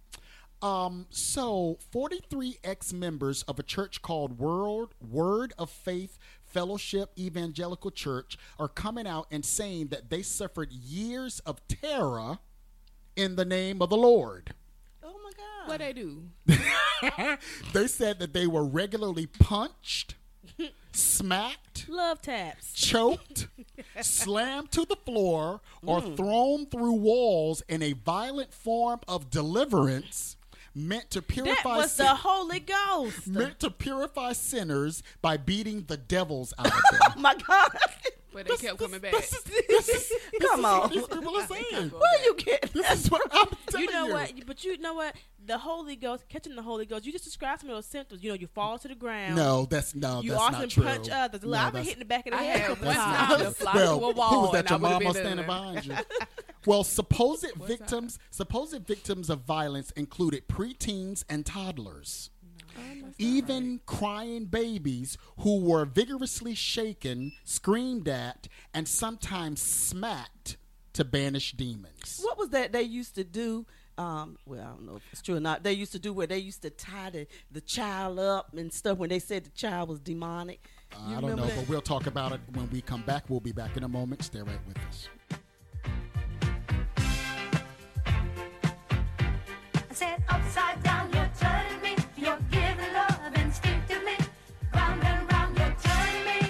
B: Um, so forty-three ex-members of a church called World Word of Faith Fellowship Evangelical Church are coming out and saying that they suffered years of terror in the name of the Lord.
C: Oh my God.
D: What they do?
B: They said that they were regularly punched, smacked,
F: Love taps.
B: choked, slammed to the floor, or thrown through walls in a violent form of deliverance meant to
F: That
B: purify
F: was
B: sin-
F: the Holy Ghost.
B: meant to purify sinners by beating the devils out of them.
C: Oh my God.
D: But they kept coming back.
B: This is, this is, this
C: Come
B: is
C: on.
B: what these people are saying.
C: Where you get
B: This is what I'm telling
F: You know
B: you.
F: what? But you know what? The Holy Ghost, catching the Holy Ghost. You just described some of those symptoms. You know, you fall to the ground.
B: No, that's no,
F: You
B: that's
F: often
B: not true.
F: punch others.
B: No,
F: I've been
B: that's-
F: hitting the back of the
D: I
F: head. a
D: had
F: couple
D: one
F: times.
D: time to fly
B: well,
D: to a
B: who
D: wall.
B: was that?
D: and
B: Your
D: I would've
B: mama
D: been
B: standing
D: there.
B: behind you. Well, supposed victims, supposed victims of violence included preteens and toddlers. Even crying babies who were vigorously shaken, screamed at, and sometimes smacked to banish demons.
C: What was that they used to do? Um, well, I don't know if it's true or not. They used to do where they used to tie the, the child up and stuff when they said the child was demonic.
B: Uh,
C: You
B: I don't know,
C: remember that?
B: but we'll talk about it when we come back. We'll be back in a moment. Stay right with us.
J: I said upside down, you're turning me. You're giving love instinctively. Round and round, you're turning me.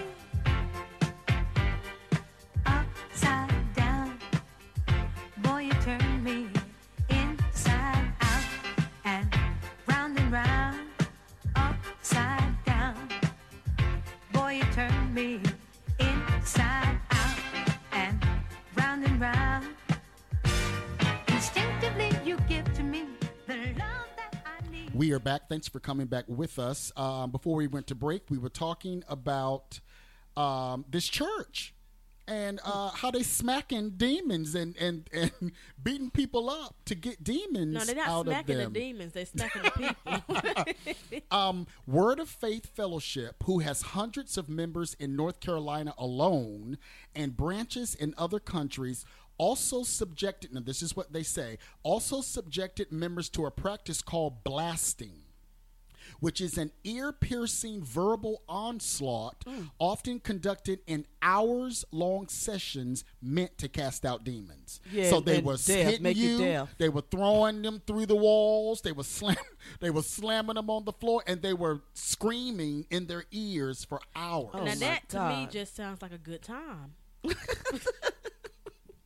J: Upside down, boy, you turn me inside out and round and round. Upside down, boy, you turn me inside out and round and round. Instinctively, you give to me the love that I need.
B: We are back. Thanks for coming back with us. Um, before we went to break, we were talking about um, this church and uh, how they smacking demons and, and, and beating people up to get demons
F: No, they're not
B: out of
F: smacking the
B: them.
F: demons. They're smacking the people.
B: Um, Word of Faith Fellowship, who has hundreds of members in North Carolina alone and branches in other countries, also subjected, now this is what they say, also subjected members to a practice called blasting, which is an ear-piercing verbal onslaught often conducted in hours-long sessions meant to cast out demons.
C: Yeah,
B: so they
C: and
B: were
C: deaf,
B: hitting
C: make you
B: you,
C: deaf.
B: they were throwing them through the walls, they were slam, they were slamming them on the floor, and they were screaming in their ears for hours.
C: Oh
F: now
C: my
F: that to me
C: God.
F: just sounds like a good time.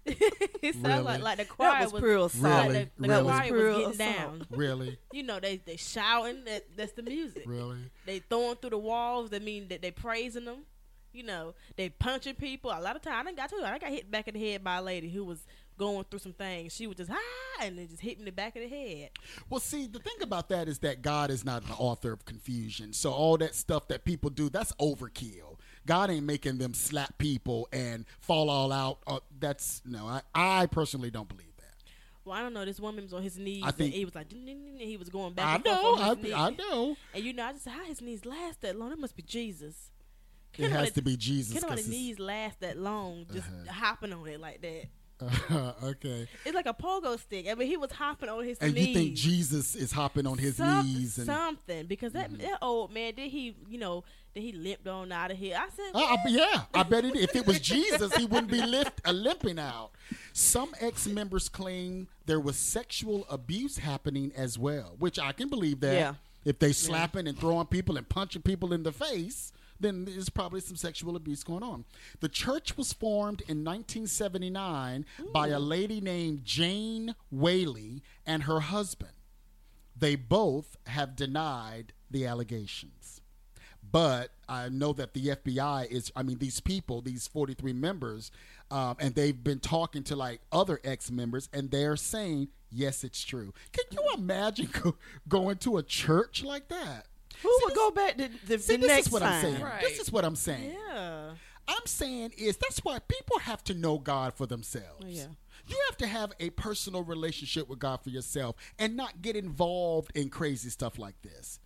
F: it sounded
B: Really?
F: like, like the choir
C: That was pure
F: like
C: assault.
B: Really?
F: the, the
B: Really?
F: choir
C: Pure
F: was getting
C: assault.
F: down.
B: Really?
F: You know, they they shouting. That that's the music.
B: Really?
F: They throwing through the walls. That mean that they praising them. You know, they punching people. A lot of times, I done got to. I got hit back in the head by a lady who was going through some things. She was just ah, and it just hit me in the back of the head.
B: Well, see, the thing about that is that God is not an author of confusion. So all that stuff that people do, that's overkill. God ain't making them slap people and fall all out. Uh, that's no, I, I personally don't believe that.
F: Well, I don't know. This woman was on his knees.
B: I think-
F: and he was like, "Ding, ding, ding," and he was going back.
B: I
F: and forth
B: know,
F: on his
B: I,
F: knees.
B: I know.
F: And you know, I just said, how his knees last that long? It must be Jesus.
B: It
F: Can
B: has
F: nobody-
B: to be Jesus.
F: Can
B: 'cause
F: nobody's
B: it's-
F: knees last that long? Just
B: Uh-huh.
F: hopping on it like that.
B: Uh, okay.
F: It's like a pogo stick. I mean, he was hopping on his
B: And
F: knees.
B: you think Jesus is hopping on his
F: Some-
B: knees? And
F: something because that
B: Mhm.
F: that old man did he you know did he limped on out of here? I said,
B: Uh, I- yeah, I bet it, if it was Jesus, he wouldn't be lift, uh, limping out. Some ex-members claim there was sexual abuse happening as well, which I can believe that.
C: Yeah.
B: If they slapping and throwing people and punching people in the face, then there's probably some sexual abuse going on. The church was formed in nineteen seventy-nine by a lady named Jane Whaley and her husband. They both have denied the allegations. But I know that the F B I is, I mean, these people, these forty-three members, um, and they've been talking to like other ex-members, and they're saying, yes, it's true. Can you imagine go, going to a church like that?
C: Who would go back to the,
B: See,
C: the
B: this
C: next
B: is what
C: time?
B: I'm saying.
D: Right.
B: This is what I'm saying.
F: yeah.
B: I'm saying is that's why people have to know God for themselves.
C: Oh, yeah.
B: You have to have a personal relationship with God for yourself and not get involved in crazy stuff like this.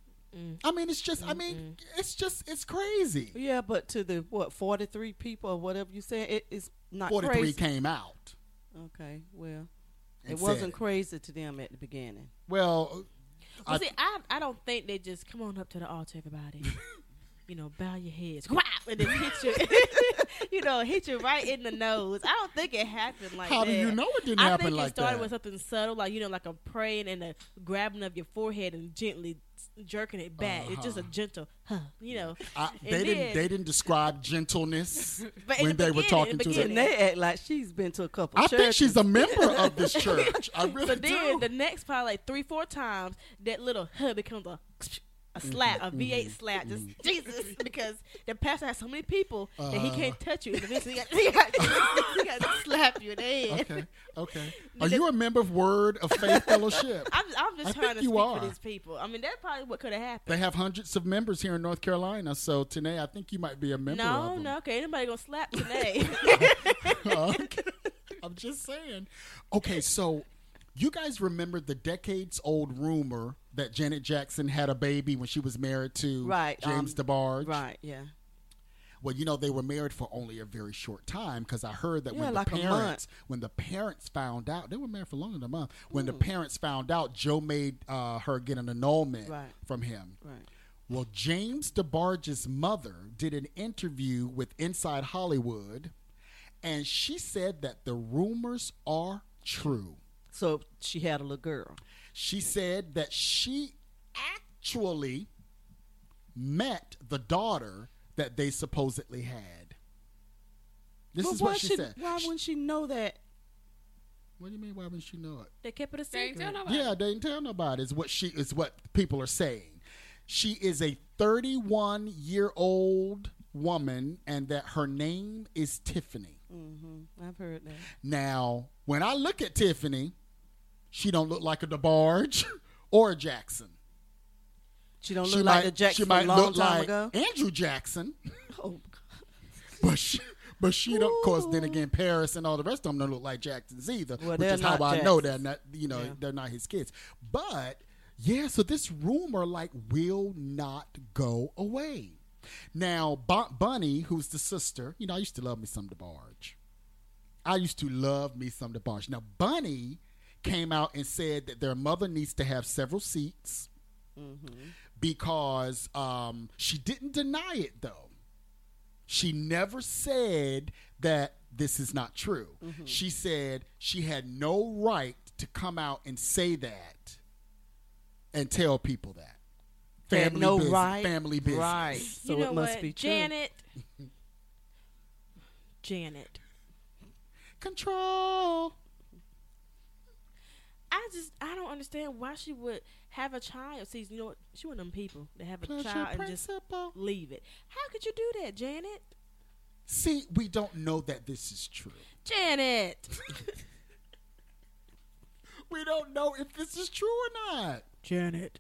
B: I mean, it's just, I mean, it's just, it's crazy.
C: Yeah, but to the what forty-three people or whatever you said, it is not
B: forty-three
C: crazy.
B: came out.
C: Okay, well,
B: and
C: it
B: said
C: wasn't crazy to them at the beginning.
B: Well,
F: Well,
B: I-
F: see, I I don't think they just come on up to the altar, everybody. You know, bow your heads, whap, and then hit you. You know, hit you right in the nose. I don't think it happened like
B: How
F: that.
B: do you know it didn't
F: I
B: happen
F: think
B: like
F: it started
B: that?
F: with something subtle, like you know, like a praying and a grabbing of your forehead and gently jerking it back. It's just a
B: Uh-huh.
F: gentle, huh, you know.
B: I,
F: And
B: they didn't.
F: then-
B: They didn't describe gentleness
F: But in
B: when
F: the
B: they were
F: beginning,
B: talking
F: in the
B: to
F: beginning.
B: them.
C: And they act like she's been to a couple.
B: I
C: churches.
B: think she's a member of this church. I really
F: So then
B: do.
F: the next probably like three, four times, that little huh becomes a a slap, a V eight slap, just Jesus, because the pastor has so many people that he
B: Uh.
F: can't touch you. And eventually he got, he got, he got to slap you in the head.
B: Okay. Okay. Are you a member of Word of Faith Fellowship?
F: I'm, I'm just
B: I
F: trying
B: think
F: to
B: you
F: speak
B: are.
F: for these people. I mean, that's probably what could have happened.
B: They have hundreds of members here in North Carolina, so today I think you might be a member of
F: No,
B: them.
F: no, okay, anybody gonna slap today?
B: Okay. I'm just saying. Okay, so you guys remember the decades-old rumor that Janet Jackson had a baby when she was married to
C: Right,
B: James
C: um,
B: DeBarge?
C: Right, yeah.
B: Well, you know, they were married for only a very short time because I heard that
C: Yeah,
B: when
C: like
B: the
C: a
B: parents when the parents found out, they were married for longer than a month. When the parents found out, Joe made uh, her get an annulment
C: Right.
B: from him.
C: Right.
B: Well, James DeBarge's mother did an interview with Inside Hollywood, and she said that the rumors are true.
C: So she had a little girl.
B: She said that she actually met the daughter that they supposedly had. This
C: But
B: is
C: why
B: what she
C: should-
B: said.
C: Why wouldn't she know that?
B: What do you mean? Why wouldn't she know it?
F: They kept it a
D: They ain't
F: secret.
D: tell nobody.
B: Yeah, they didn't tell nobody. Is what she is. What people are saying. She is a thirty-one year old woman, and that her name is Tiffany.
C: Mm-hmm. I've heard that.
B: Now, when I look at Tiffany, she don't look like a DeBarge or a Jackson.
C: She don't
B: She
C: look
B: might,
C: like the Jackson
B: she
C: from
B: might
C: a long
B: look
C: time
B: like
C: ago.
B: Andrew Jackson,
C: Oh,
B: but she, but she don't. Of course, then again, Paris and all the rest of them don't look like Jacksons either.
C: Well,
B: which
C: they're
B: is how
C: not
B: I know
C: Jacksons.
B: they're not. You know,
C: Yeah.
B: they're not his kids. But yeah, so this rumor like will not go away. Now, Bon- Bunny, who's the sister, you know, I used to love me some DeBarge. I used to love me some DeBarge. Now, Bunny came out and said that their mother needs to have several seats because um, she didn't deny it, though. She never said that this is not true. She said she had no right to come out and say that and tell people that.
C: Had
B: Family
C: no
B: business,
C: right.
B: family business.
C: Right. So
F: you know
C: it must
F: what,
C: be true.
F: Janet? Janet.
B: control.
F: I just I don't understand why she would have a child. See, you know what? She one of them people that have a
B: Pleasure
F: child and
B: principle.
F: just leave it. How could you do that, Janet?
B: See, we don't know that this is true.
F: Janet.
B: We don't know if this is true or not.
F: Janet.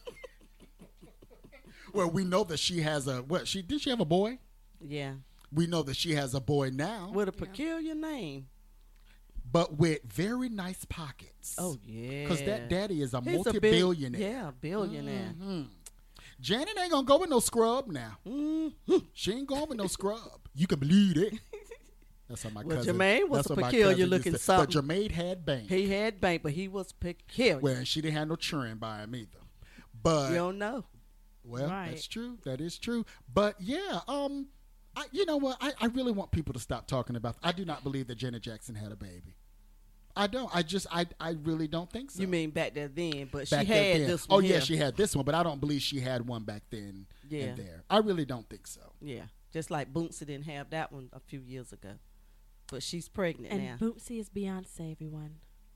B: Well, we know that she has a what? She did she have a boy?
C: Yeah.
B: We know that she has a boy now,
C: With a peculiar name.
B: but with very nice pockets.
C: Oh, yeah.
B: Because that daddy is a
C: He's a
B: multi-billionaire.
C: bil- yeah, billionaire.
B: Mhm. Janet ain't gonna go with no scrub now.
C: Mm-hmm.
B: She ain't going with no scrub. You can believe it. That's what my
C: Well,
B: cousin.
C: Jermaine was
B: that's
C: a
B: what my
C: peculiar
B: cousin used
C: looking
B: to-
C: something.
B: But Jermaine had bank.
C: He had bank, but he was peculiar.
B: Well, and she didn't have no churn by him either. But
C: you don't know.
B: well,
F: Right.
B: that's true. That is true. But yeah, um, I, you know what? I, I really want people to stop talking about. I do not believe that Janet Jackson had a baby. I don't. I just. I. I really don't think so.
C: You mean back there then, but
B: Back
C: she
B: there
C: had
B: then.
C: this one
B: Oh yeah,
C: here.
B: she had this one, but I don't believe she had one back then.
C: Yeah.
B: And there. I really don't think so.
C: Yeah, just like Bootsy didn't have that one a few years ago. But she's pregnant
F: And
C: now.
F: Bootsy is Beyonce, everyone.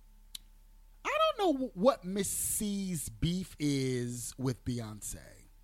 B: I don't know what Miss C's beef is with Beyonce.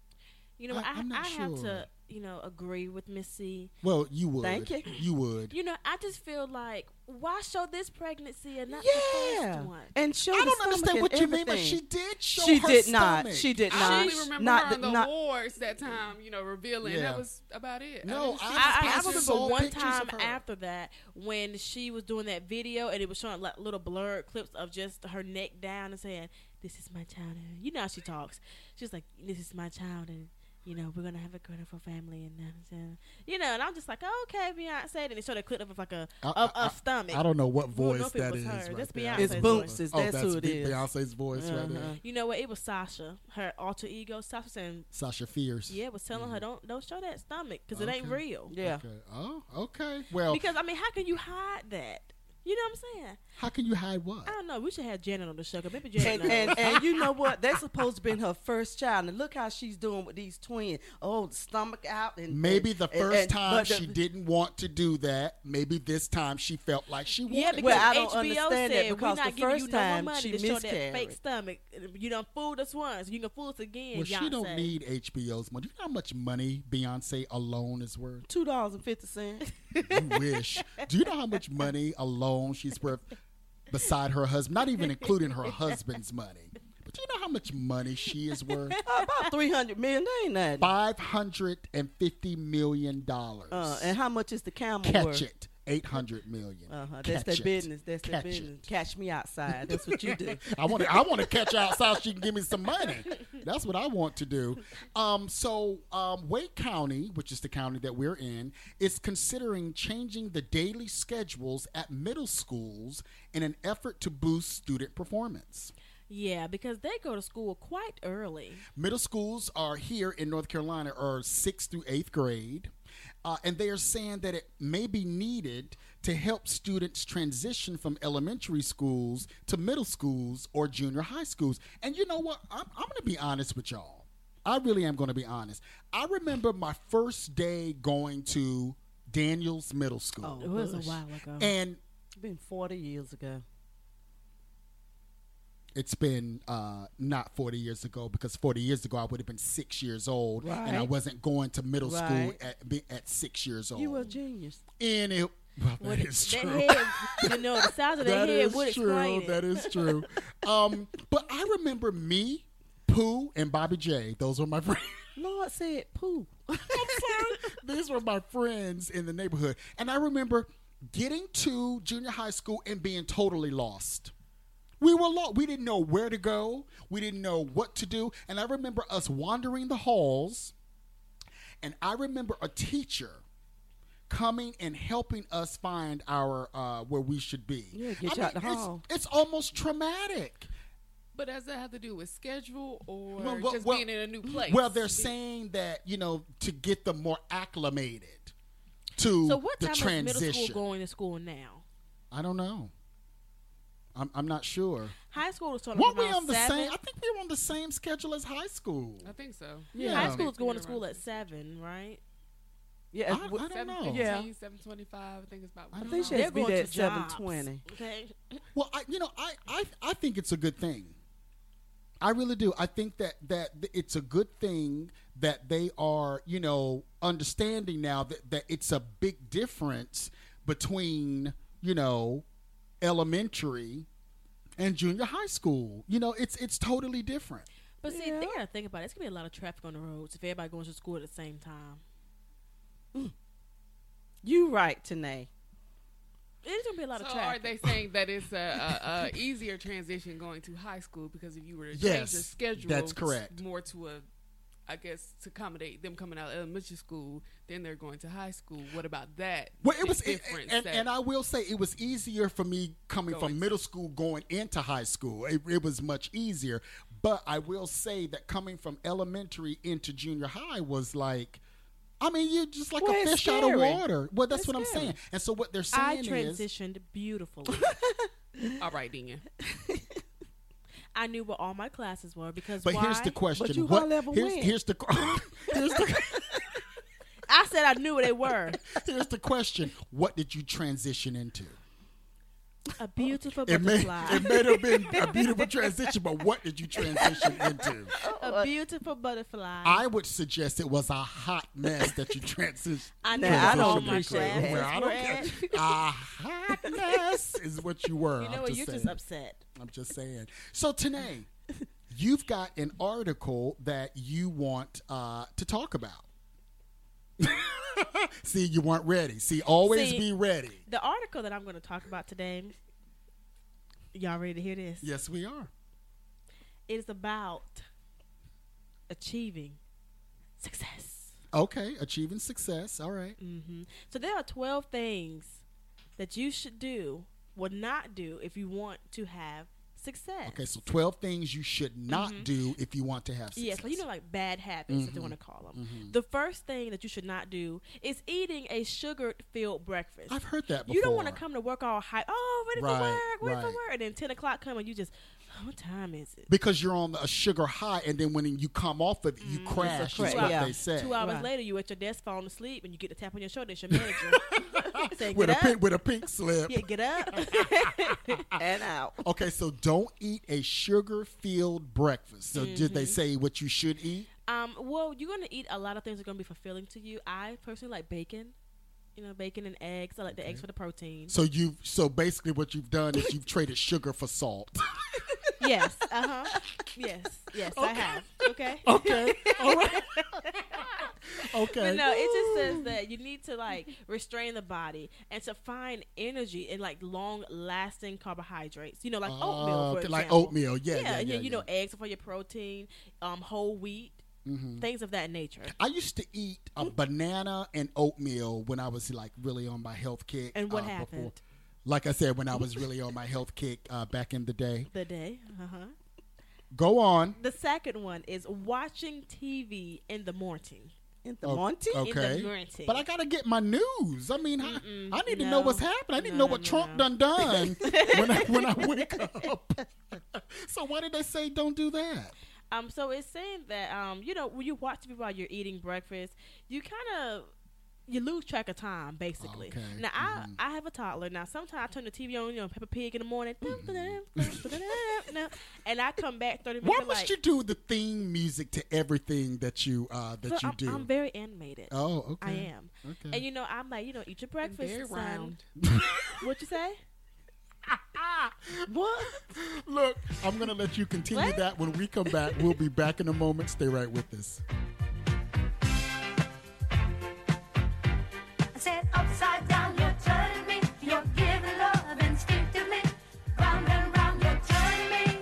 F: You know,
B: I-
F: I,
B: I'm not
F: I have
B: sure.
F: to, you know, agree with Miss C.
B: Well, you would.
C: Thank you.
B: You would.
F: You know, I just feel like, why show this pregnancy and not the
C: Yeah,
F: first one?
C: and show
B: I
C: the
B: don't
C: stomach
B: understand
C: and
B: what you mean, but
C: everything.
B: she did show
C: She
B: her
C: did not.
B: stomach.
C: She did
D: I
C: not.
D: only remember
C: not
D: her
C: the-
D: on the
C: not-
D: awards that time, you know, revealing.
B: Yeah.
D: That was about it.
B: No,
D: didn't see
B: I-
D: the
F: I, I, I
B: Pictures.
F: remember
B: Saw
F: one
B: pictures
F: time
B: of her.
F: after that when she was doing that video and it was showing like little blurred clips of just her neck down and saying, "This is my child." And you know how she talks. She's like, "This is my child," and you know we're gonna have a wonderful family, and uh, you know. And I'm just like, oh, "Okay, Beyonce." And they showed a clip of like a
B: I-
F: of
B: I-
F: a stomach.
B: I don't know what
F: We don't know
B: voice
F: if it
B: that
F: was
B: is.
F: her.
B: Right
F: That's
B: there.
F: Beyonce's
C: It's
F: voice.
C: Boots's.
B: Oh,
C: That's
B: that's
C: who it
B: Be-
C: is.
B: Beyonce's voice right
C: Uh-huh.
B: there.
F: You know what? It was Sasha, her alter ego. Sasha saying,
B: Sasha Fierce.
F: "Yeah, was telling her don't don't show that stomach because it ain't
B: Okay.
F: real."
C: Yeah.
B: Okay. Oh, okay. Well,
F: Because I mean, how can you hide that? You know what I'm saying?
B: how can you hide what?
F: I don't know. We should have Janet on the show. 'Cause maybe Janet
C: And,
F: knows.
C: and, and you know what? That's supposed to be her first child. And look how she's doing with these twins. Oh, the stomach out. And
B: Maybe
C: and-
B: the
C: and-
B: first
C: and-
B: time
C: but the-
B: she didn't want to do that. Maybe this time she felt like she wanted.
F: Yeah,
B: to.
F: because
C: Well, I don't
F: H B O
C: understand that
F: said we're
C: because
F: not
C: the
F: giving
C: first
F: you no more
C: time
F: money
C: she
F: to show that
C: miscarried.
F: fake stomach. You done fooled us once. You can fool us again.
B: Well, she
F: Beyonce.
B: don't need H B O's money. Do you know how much money Beyonce alone is worth?
C: two dollars and fifty cents.
B: You wish. Do you know how much money alone she's worth beside her husband? Not even including her husband's money. But do you know how much money she is worth?
C: About three hundred million. That ain't nothing.
B: Five hundred and fifty million dollars.
C: Uh, and how much is the camel
B: Catch
C: worth?
B: it. Eight hundred million.
C: Uh-huh. That's
B: Catch
C: their
B: it.
C: business. That's their
B: Catch
C: business.
B: it.
C: Catch me outside. That's what you do.
B: I want to. I want to catch her outside so she can give me some money. That's what I want to do. Um, so um, Wake County, which is the county that we're in, is considering changing the daily schedules at middle schools in an effort to boost student performance.
F: Yeah, because they go to school quite early.
B: Middle schools are here in North Carolina are sixth through eighth grade. Uh, and they are saying that it may be needed to help students transition from elementary schools to middle schools or junior high schools. And you know what? I'm, I'm going to be honest with y'all. I really am going to be honest. I remember my first day going to Daniels Middle School.
C: Oh,
F: It was a
C: gosh.
F: while ago.
B: And
C: It's been forty years ago.
B: it's been uh, not forty years ago, because forty years ago I would have been six years old, and I
C: Right.
B: wasn't going to middle school
C: Right.
B: at, be- at six years old.
C: You were a genius.
B: And it, well,
F: Well,
B: that is
F: that
B: true.
F: head, you know, the size of that
B: That
F: head
B: is
F: would
B: true.
F: explain it.
B: That is true. um, but I remember me, Pooh, and Bobby J. Those were my friends.
C: Lord said, poo.
B: I'm sorry. These were my friends in the neighborhood. And I remember getting to junior high school and being totally lost. We were lost. We didn't know where to go. We didn't know what to do. And I remember us wandering the halls. And I remember a teacher coming and helping us find our uh, where we should be.
C: Yeah, get
B: I
C: you out
B: mean,
C: the
B: it's-
C: hall.
B: It's almost traumatic.
D: But does that have to do with schedule or
B: Well, well,
D: just
B: well,
D: being in a new place?
B: Well, they're saying that, you know, to get them more acclimated to
F: So what
B: the
F: time
B: transition.
F: is middle school going to school now?
B: I don't know. I'm I'm not sure.
F: High school is starting
B: Weren't we
F: around
B: on the
F: seven.
B: same? I think we were on the same schedule as high school.
D: I think so.
B: Yeah.
F: High school is going to
D: Around
F: school at
D: seven.
F: seven, right?
C: Yeah,
B: I, I don't know.
C: Yeah.
D: seven twenty-five, I think it's about.
C: I think she
F: They're
C: has to be
F: going
C: there
F: to
C: at seven
F: jobs.
C: twenty.
F: Okay.
B: Well, I, you know, I, I, I think it's a good thing. I really do. I think that, that it's a good thing that they are, you know, understanding now that, that it's a big difference between, you know, elementary and junior high school. You know, it's it's totally different.
F: But see,
C: Yeah.
F: they gotta think about it. It's gonna be a lot of traffic on the roads if everybody goes to school at the same time.
C: You right, Tanae.
F: It's gonna be a lot
D: So
F: of
D: are
F: traffic.
D: they saying that it's a, a, a easier transition going to high school because if you were to change
B: Yes,
D: the schedule,
B: that's correct.
D: more to a, I guess, to accommodate them coming out of elementary school, then they're going to high school. What about that?
B: Well, it was, it,
D: difference
B: and,
D: that-
B: and I will say it was easier for me coming
D: Going
B: from middle school going into high school. It, it was much easier. But I will say that coming from elementary into junior high was like, I mean, you're just like
C: Well,
B: a
C: it's
B: fish out of
C: scary.
B: water. Well, that's
C: It's
B: what I'm
C: scary.
B: saying. And so what they're
F: I
B: saying is,
F: transitioned beautifully.
D: all right, Dina.
F: I knew what all my classes were because
B: but
F: why?
B: here's the question:
C: But you
B: what?
C: hardly ever
B: Here's,
C: win.
B: here's the here's the
F: I said I knew what they were.
B: here's the question: what did you transition into?
F: A beautiful
B: It may
F: butterfly.
B: it may have been a beautiful transition, but what did you transition into?
F: A beautiful butterfly.
B: I would suggest it was a hot mess that you transitioned.
F: I know
C: Nah, I don't
F: all my
C: appreciate
F: classes
C: that.
B: Well, I
F: were
B: don't
F: at.
B: care. A hot mess is what you were.
F: You know
B: I'm
F: what?
B: just
F: You're
B: saying.
F: just upset.
B: I'm just saying. So, Tanae, you've got an article that you want uh, to talk about. See, you weren't ready. See, always
F: See,
B: be ready.
F: The article that I'm going to talk about today, y'all ready to hear this?
B: Yes, we are.
F: It is about achieving success.
B: Okay, achieving success. All right.
F: hmm So there are twelve things that you should do, or not do, if you want to have success.
B: Okay, so twelve things you should not do if you want to have success.
F: Yes, so you know, like bad habits, that they want to call them.
B: Mm-hmm.
F: The first thing that you should not do is eating a sugar-filled breakfast.
B: I've heard that before.
F: You don't want to come to work all hype. Oh, ready
B: Right,
F: for work, ready
B: right.
F: for work, and then ten o'clock come and you just, oh, what time is it?
B: Because you're on a sugar high, and then when you come off of it, you crash.
C: cra-
B: Is what
C: yeah.
B: they say.
F: Two hours
C: Right.
F: later, you at your desk falling asleep, and you get the tap on your shoulder. It's your manager saying,
B: With a
F: "Get up,
B: pink, with a pink slip.
F: yeah, get up."
C: And out.
B: Okay, so don't eat a sugar-filled breakfast. So did they say what you should eat?
F: Um, well, you're gonna eat a lot of things that are gonna be fulfilling to you. I personally like bacon. You know, bacon and eggs. I like the eggs for the protein.
B: So you, so basically, what you've done is you've traded sugar for salt.
F: Yes. Uh huh. Yes. Yes, I have. Okay.
B: Okay, all right. Okay.
F: But no, it just says that you need to like restrain the body and to find energy in like long lasting carbohydrates. You know, like
B: Oh,
F: oatmeal, for
B: okay, like
F: example.
B: oatmeal. Yeah, yeah,
F: and
B: yeah,
F: then, you know,
B: yeah.
F: eggs for your protein, um, whole wheat, things of that nature.
B: I used to eat a banana and oatmeal when I was like really on my health kick.
F: And what
B: uh,
F: happened?
B: Before. Like I said, when I was really on my health kick uh, back in the day.
F: The day. Uh huh.
B: Go on.
F: The second one is watching T V in the morning.
C: In the
B: O-
C: Monty?
B: Okay.
F: In the morning.
B: But I gotta get my news. I mean, I, I need to know
F: No.
B: what's happening. I need to
F: No,
B: know what
F: no,
B: Trump
F: no.
B: done done when I when I wake up. So why did they say don't do that?
F: Um, so it's saying that um, you know, when you watch T V while you're eating breakfast, you kind of you lose track of time, basically.
B: Okay.
F: Now I I have a toddler. Now sometimes I turn the T V on, you know, Peppa Pig in the morning, and I come back thirty minutes.
B: Why must
F: like,
B: you do the theme music to everything that you uh, that
F: so
B: you
F: I'm,
B: do?
F: I'm very animated.
B: Oh, okay.
F: I am.
B: Okay.
F: And you know, I'm like, you know, eat your breakfast.
D: Very
F: son.
D: round.
F: What you say?
B: What? Look, I'm going to let you continue
F: What?
B: that when we come back. We'll be back in a moment. Stay right with us.
J: I said upside down, you're turning me. You're giving love instinctively. Round and round, you're turning me.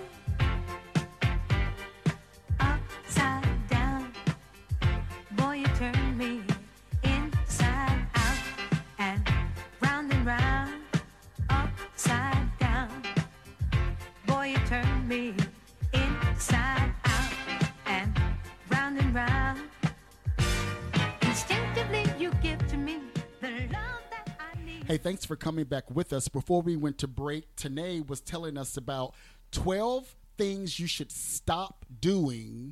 J: Upside down, boy, you turn me inside out and round and round. Upside down, boy, you turn me inside out and round and round. Instinctively, you give to me the love that I need.
B: Hey, thanks for coming back with us. Before we went to break, Tanae was telling us about twelve things you should stop doing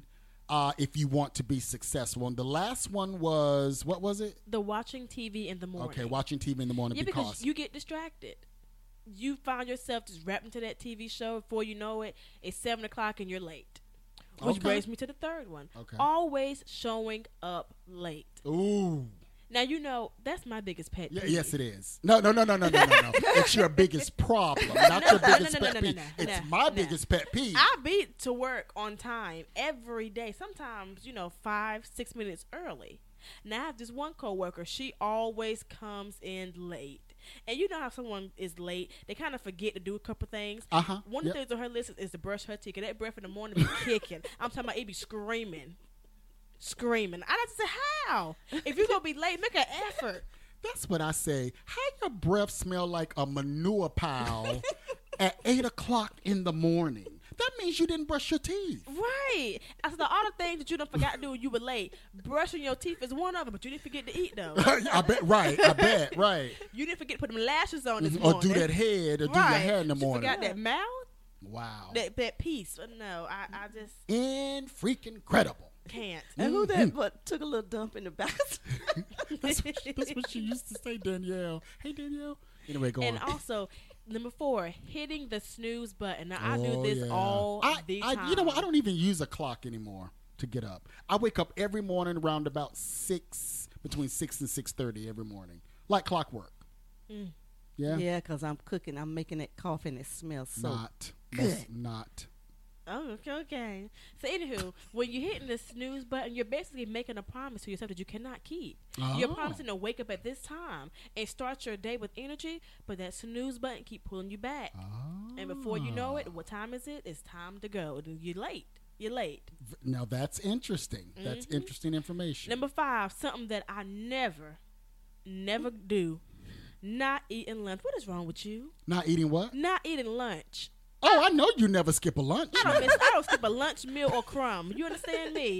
B: uh, if you want to be successful. And the last one was, what was it?
F: The watching T V in the morning.
B: Okay, watching T V in the morning
F: Yeah,
B: because,
F: because you get distracted. You find yourself just wrapped into that T V show. Before you know it, it's seven o'clock and you're late. Which
B: Okay.
F: brings me to the third one.
B: Okay.
F: Always showing up late.
B: Ooh.
F: Now, you know, that's my biggest pet
B: Yeah,
F: peeve.
B: yes, it is. No, no, no, no, no, no, no, no. It's your biggest problem, not
F: No,
B: your
F: no, no,
B: biggest
F: no, no,
B: pet
F: no,
B: peeve.
F: no, no,
B: It's
F: no,
B: my
F: no.
B: biggest pet peeve.
F: I be to work on time every day. Sometimes, you know, five, six minutes early. Now, I have this one coworker. She always comes in late. And you know how someone is late, they kind of forget to do a couple things.
B: Uh-huh.
F: One
B: Yep.
F: of the things on her list is, is to brush her teeth. 'Cause that breath in the morning be kicking. I'm talking about it be screaming. Screaming. I like to say, how? If you're going to be late, make an effort.
B: That's what I say. How your breath smell like a manure pile at eight o'clock in the morning? That means you didn't brush your teeth.
F: Right. I said, all the things that you done forgot to do when you were late. Brushing your teeth is one of them, but you didn't forget to eat, though.
B: I bet, right, I bet, right.
F: You didn't forget to put them lashes on this
B: Mhm,
F: morning.
B: or do that head, or do your
F: Right.
B: hair in the
F: You
B: morning.
F: forgot that mouth,
B: Wow.
F: that that piece. Uh, No, I, I just
B: In freaking credible.
F: can't.
C: And who that but took a little dump in the bathroom?
B: That's what, she, that's what she used to say, Danielle. Hey, Danielle. Anyway, go
F: And
B: on.
F: also, number four, hitting the snooze button. Now, I do
B: Oh,
F: this
B: yeah.
F: all
B: I,
F: the
B: I,
F: time.
B: You know what? I don't even use a clock anymore to get up. I wake up every morning around about six, between six and six thirty every morning, like clockwork.
F: Mm.
B: Yeah.
C: Yeah, because I'm cooking. I'm making that coffee and it smells so
B: Not.
C: good.
B: Most Not.
F: Oh, okay, okay. So, anywho, when you're hitting the snooze button, you're basically making a promise to yourself that you cannot keep. You're
B: Oh.
F: promising to wake up at this time and start your day with energy, but that snooze button keep pulling you back. And before you know it, what time is it? It's time to go. And you're late. You're late.
B: Now that's interesting. That's
F: Mhm.
B: interesting information.
F: Number five, something that I never, never do. Not eating lunch. What is wrong with you?
B: Not eating what?
F: Not eating lunch.
B: Oh, I know you never skip a lunch.
F: I don't miss. I don't skip a lunch, meal, or crumb. You understand me?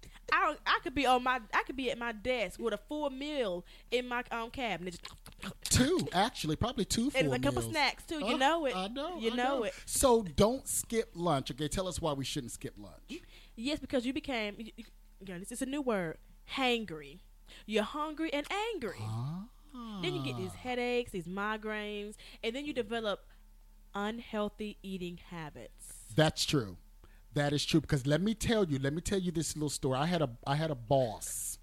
F: I don't, I could be on my. I could be at my desk with a full meal in my um cabinet, just
B: Two, actually, probably two full
F: and a couple
B: meals.
F: snacks too. You
B: Uh,
F: know it.
B: I know.
F: You
B: I
F: know it.
B: So don't skip lunch. Okay, tell us why we shouldn't skip lunch.
F: Yes, because you became. You, you, again, this is a new word. Hangry. You're hungry and angry. Then you get these headaches, these migraines, and then you develop unhealthy eating habits.
B: That's true. That is true because let me tell you, let me tell you this little story. I had a I had a boss,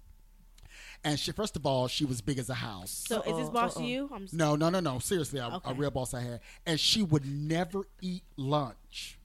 B: and she first of all she was big as a house.
F: So is this
C: Uh-oh,
F: boss
C: uh-oh.
F: you? I'm s-
B: No, no, no, no. Seriously, a,
F: Okay.
B: a real boss I had, and she would never eat lunch.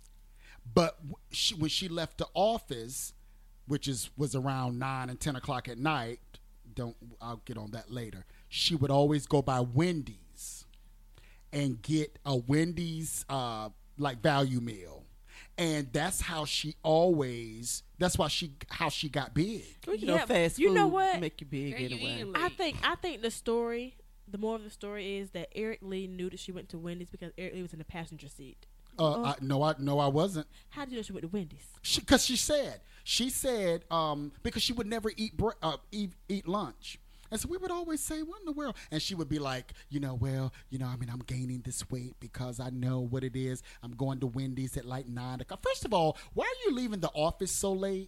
B: But w- she, when she left the office, which is was around nine and ten o'clock at night, don't I'll get on that later. She would always go by Wendy's and get a Wendy's uh, like value meal, and that's how she always. That's why she how she got big.
C: Well, you know,
F: Yeah,
C: fast
F: you
C: food
F: know what?
C: make you big
D: Yeah, you
C: anyway.
D: eating
F: I
D: late.
F: think I think the story, the moral of the story is that Eric Lee knew that she went to Wendy's because Eric Lee was in the passenger seat.
B: Uh, I, no, I no, I wasn't.
F: How did you know she went to Wendy's?
B: Because she, she said, she said, um, because she would never eat, bre- uh, eat eat lunch. And so we would always say, what in the world? And she would be like, you know, well, you know, I mean, I'm gaining this weight because I know what it is. I'm going to Wendy's at like nine o'clock. First of all, why are you leaving the office so late?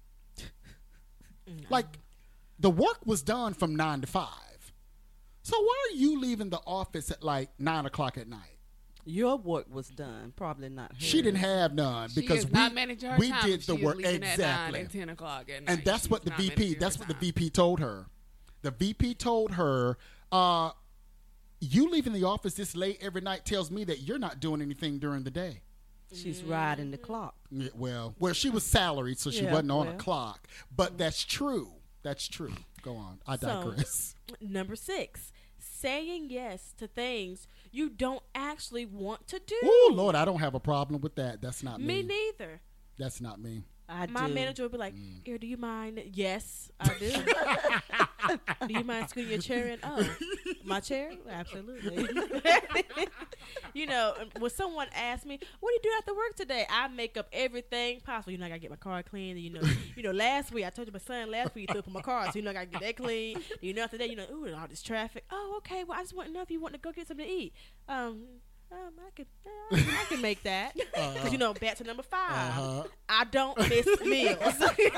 B: Like, the work was done from nine to five. So why are you leaving the office at like nine o'clock at night?
C: Your work was done, probably not hers.
B: She didn't have none
D: She
B: because
D: is
B: we,
D: not managing her
B: we
D: time
B: did
D: if
B: the
D: she is
B: work
D: leaving at nine
B: exactly.
D: and ten o'clock at night.
B: And that's
D: She's
B: what the
D: not
B: V P.
D: managing her
B: That's what the
D: time.
B: V P told her. The V P told her, uh, "You leaving the office this late every night tells me that you're not doing anything during the day."
C: She's riding the clock.
B: Yeah, well, well, she was salaried, so she
C: Yeah,
B: wasn't on a
C: well.
B: clock. But that's true. That's true. Go on. I
F: So-
B: digress.
F: Number six, saying yes to things you don't actually want to do.
B: Oh Lord, I don't have a problem with that. That's not me.
F: Me neither.
B: That's not me.
C: I
F: My
C: do.
F: manager would be like,
B: Mm.
F: "Ear, do you mind?" Yes, I do. Do you mind scooting your chair in? Oh, my chair? Absolutely. You know, when someone asks me, "What do you do after work today?" I make up everything possible. You know, I gotta get my car clean. You know, you know. Last week I told you my son last week he threw up on my car, so you know I gotta get that clean. You know, after that, you know, ooh, all this traffic. Oh, okay. Well, I just want to know if you want to go get something to eat. Um. um, I can, yeah, I can make that. Because
B: Uh-huh.
F: you know, back to number five.
B: Uh-huh.
F: I don't miss meals.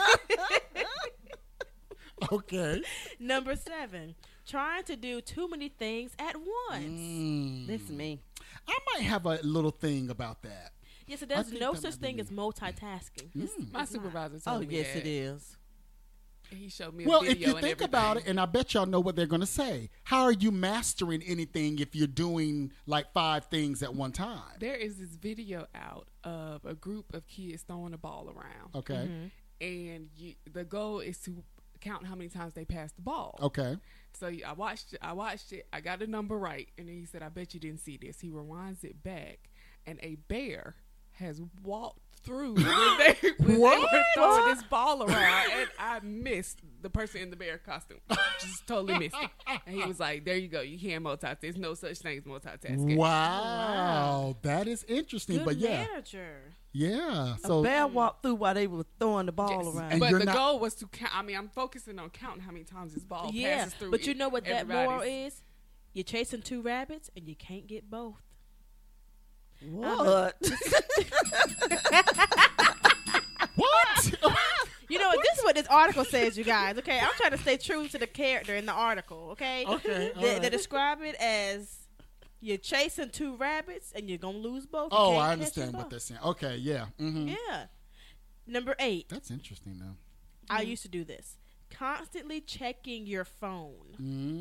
B: Okay.
F: Number seven, trying to do too many things at once.
B: Mm.
C: This me.
B: I might have a little thing about that.
F: Yes, so
B: I
F: there's
B: think
F: no
B: that
F: such
B: might be
F: thing
B: me.
F: as multitasking. It's-
D: My
F: it's not.
D: supervisor told
C: Oh,
D: me
C: yes,
D: that.
C: it is.
D: He showed me a
B: Well,
D: video
B: if you
D: and
B: think about it,
D: everything.
B: and I bet y'all know what they're going to say. How are you mastering anything if you're doing like five things at one time?
D: There is this video out of a group of kids throwing a ball around.
B: Okay.
F: Mm-hmm.
D: And you, the goal is to count how many times they pass the ball.
B: Okay.
D: So I watched it. I watched it. I got the number right, and then he said, "I bet you didn't see this." He rewinds it back, and a bear has walked through when they, when they
B: What?
D: were throwing this ball around, and I missed the person in the bear costume. Just totally missed it. And he was like, "There you go. You can't multitask. There's no such thing as multitasking."
B: Wow. That is interesting.
F: Good
B: but yeah.
F: manager.
B: Yeah.
C: A
B: So
C: bear walked through while they were throwing the ball
D: Yes.
C: around.
B: And
D: But
B: you're
D: the
B: not-
D: goal was to count. I mean, I'm focusing on counting how many times this ball
F: Yeah,
D: passes through.
F: but you know what that moral
D: everybody's-
F: is? You're chasing two rabbits, and you can't get both.
C: What?
B: what?
F: You know what? This is what this article says, you guys. Okay, I'm trying to stay true to the character in the article. Okay.
B: Okay, all
F: They,
B: right.
F: they describe it as you're chasing two rabbits and you're gonna lose both. You
B: Oh,
F: can't
B: I
F: catch
B: understand
F: them
B: what
F: both.
B: they're saying. Okay. Yeah. hmm
F: Yeah. Number eight.
B: That's interesting though.
F: I used to do this. Constantly checking your phone.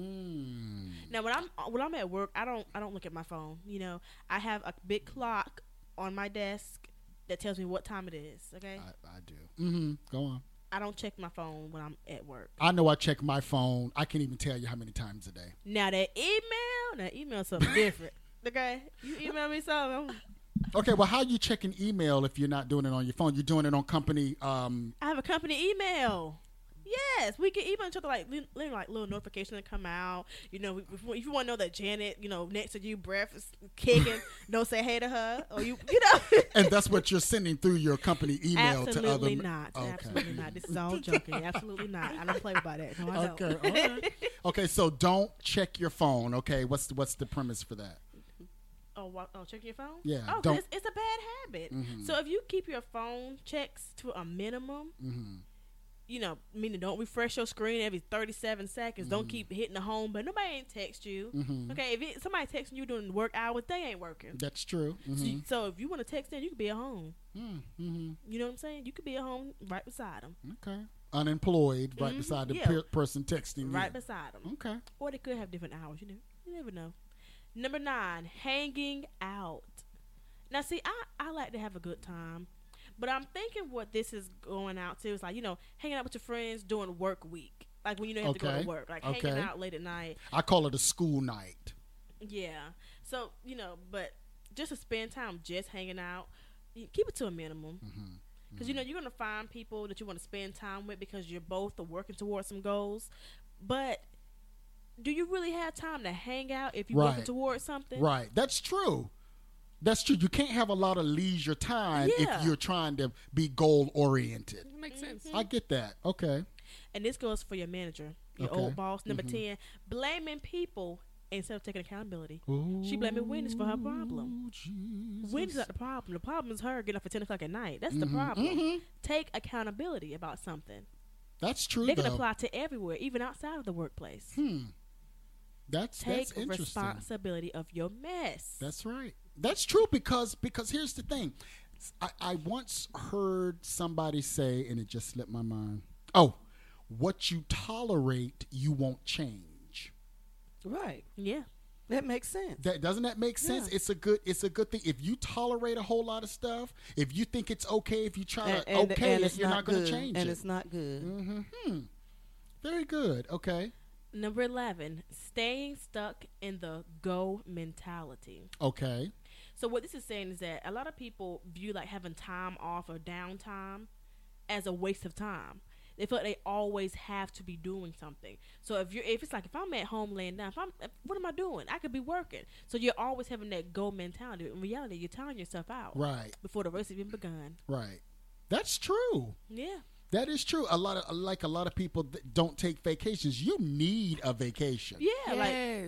B: Mm.
F: Now when I'm when I'm at work, I don't I don't look at my phone. You know, I have a big clock on my desk that tells me what time it is. Okay.
B: I, I do. hmm Go on.
F: I don't check my phone when I'm at work.
B: I know I check my phone. I can't even tell you how many times a day.
F: Now that email, now email something different. Okay, you email me something. I'm-
B: Okay, well, how you checking email if you're not doing it on your phone? You're doing it on company. Um,
F: I have a company email. Yes, we can email each other like li- li- like little notifications that come out. You know, if, if you want to know that Janet, you know, next to you, breath is kicking, don't say hey to her, or you, you know.
B: and that's what you're sending through your company email
F: Absolutely
B: to other.
F: not.
B: Okay.
F: Absolutely not. This is all joking. Absolutely not. I don't play by that. No, I don't.
B: Okay. All right. Okay. So don't check your phone. Okay. What's the, what's the premise for that?
F: Oh, wa- oh, check your phone.
B: Yeah,
F: Oh, 'cause
B: don't-
F: it's, it's a bad habit.
B: Mhm.
F: So if you keep your phone checks to a minimum,
B: Mm-hmm.
F: you know, meaning don't refresh your screen every thirty-seven seconds. Don't keep hitting the home, but nobody ain't text you.
B: Mhm.
F: Okay, if it, somebody texting you during work hours, they ain't working.
B: That's true.
F: So,
B: Mm-hmm.
F: you- so if you want to text them, you could be at home.
B: Mm-hmm.
F: You know what I'm saying? You could be at home right beside them.
B: Okay. Unemployed, right
F: Mhm.
B: beside the
F: Yeah.
B: per- person texting
F: Right
B: you.
F: beside them.
B: Okay.
F: Or they could have different hours. You know, you never know. Number nine, hanging out. Now, see, I, I like to have a good time, but I'm thinking what this is going out to is like, you know, hanging out with your friends during work week. Like when you don't have to go
B: Okay.
F: to work. Like
B: Okay.
F: hanging out late at night.
B: I call it a school night.
F: Yeah. So, you know, but just to spend time just hanging out, you keep it to a minimum.
B: Mm-hmm.
F: Because, you know, you're going to find people that you want to spend time with because you're both are working towards some goals. But do you really have time to hang out if you're working
B: Right.
F: towards something?
B: Right. That's true. That's true. You can't have a lot of leisure time
F: Yeah.
B: if you're trying to be goal oriented.
D: It makes sense.
B: I get that. Okay.
F: And this goes for your manager, your
B: Okay.
F: old boss. Number
B: Mhm.
F: ten, blaming people instead of taking accountability. She blaming Wendy's for her problem.
B: Jesus.
F: Wendy's not the problem. The problem is her getting up at ten o'clock at night. That's the
B: Mhm.
F: problem.
B: Mhm.
F: Take accountability about something.
B: That's true.
F: They can
B: though.
F: apply to everywhere, even outside of the workplace.
B: Hmm. That's
F: Take
B: that's interesting.
F: responsibility of your mess.
B: That's right. That's true because because here's the thing. I, I once heard somebody say, and it just slipped my mind. Oh, what you tolerate, you won't change.
C: Right.
F: Yeah.
C: That makes sense.
B: That doesn't that make sense?
C: Yeah.
B: It's a good it's a good thing. If you tolerate a whole lot of stuff, if you think it's okay, if you try
C: And,
B: to
C: and,
B: okay
C: and
B: it,
C: it's
B: you're not, going
C: good.
B: to change
C: and
B: it.
C: it's not good.
B: Mm-hmm. Very good. Okay.
F: Number eleven, staying stuck in the go mentality.
B: Okay.
F: So what this is saying is that a lot of people view like having time off or downtime as a waste of time. They feel like they always have to be doing something. So if you're, if it's like if I'm at home laying down, if I'm, if, what am I doing? I could be working. So you're always having that go mentality. In reality, you're tiring yourself out
B: Right.
F: before the race has even begun.
B: Right. That's true.
F: Yeah.
B: That is true. A lot of like a lot of people that don't take vacations. You need a vacation.
F: Yeah. Like
D: Yes.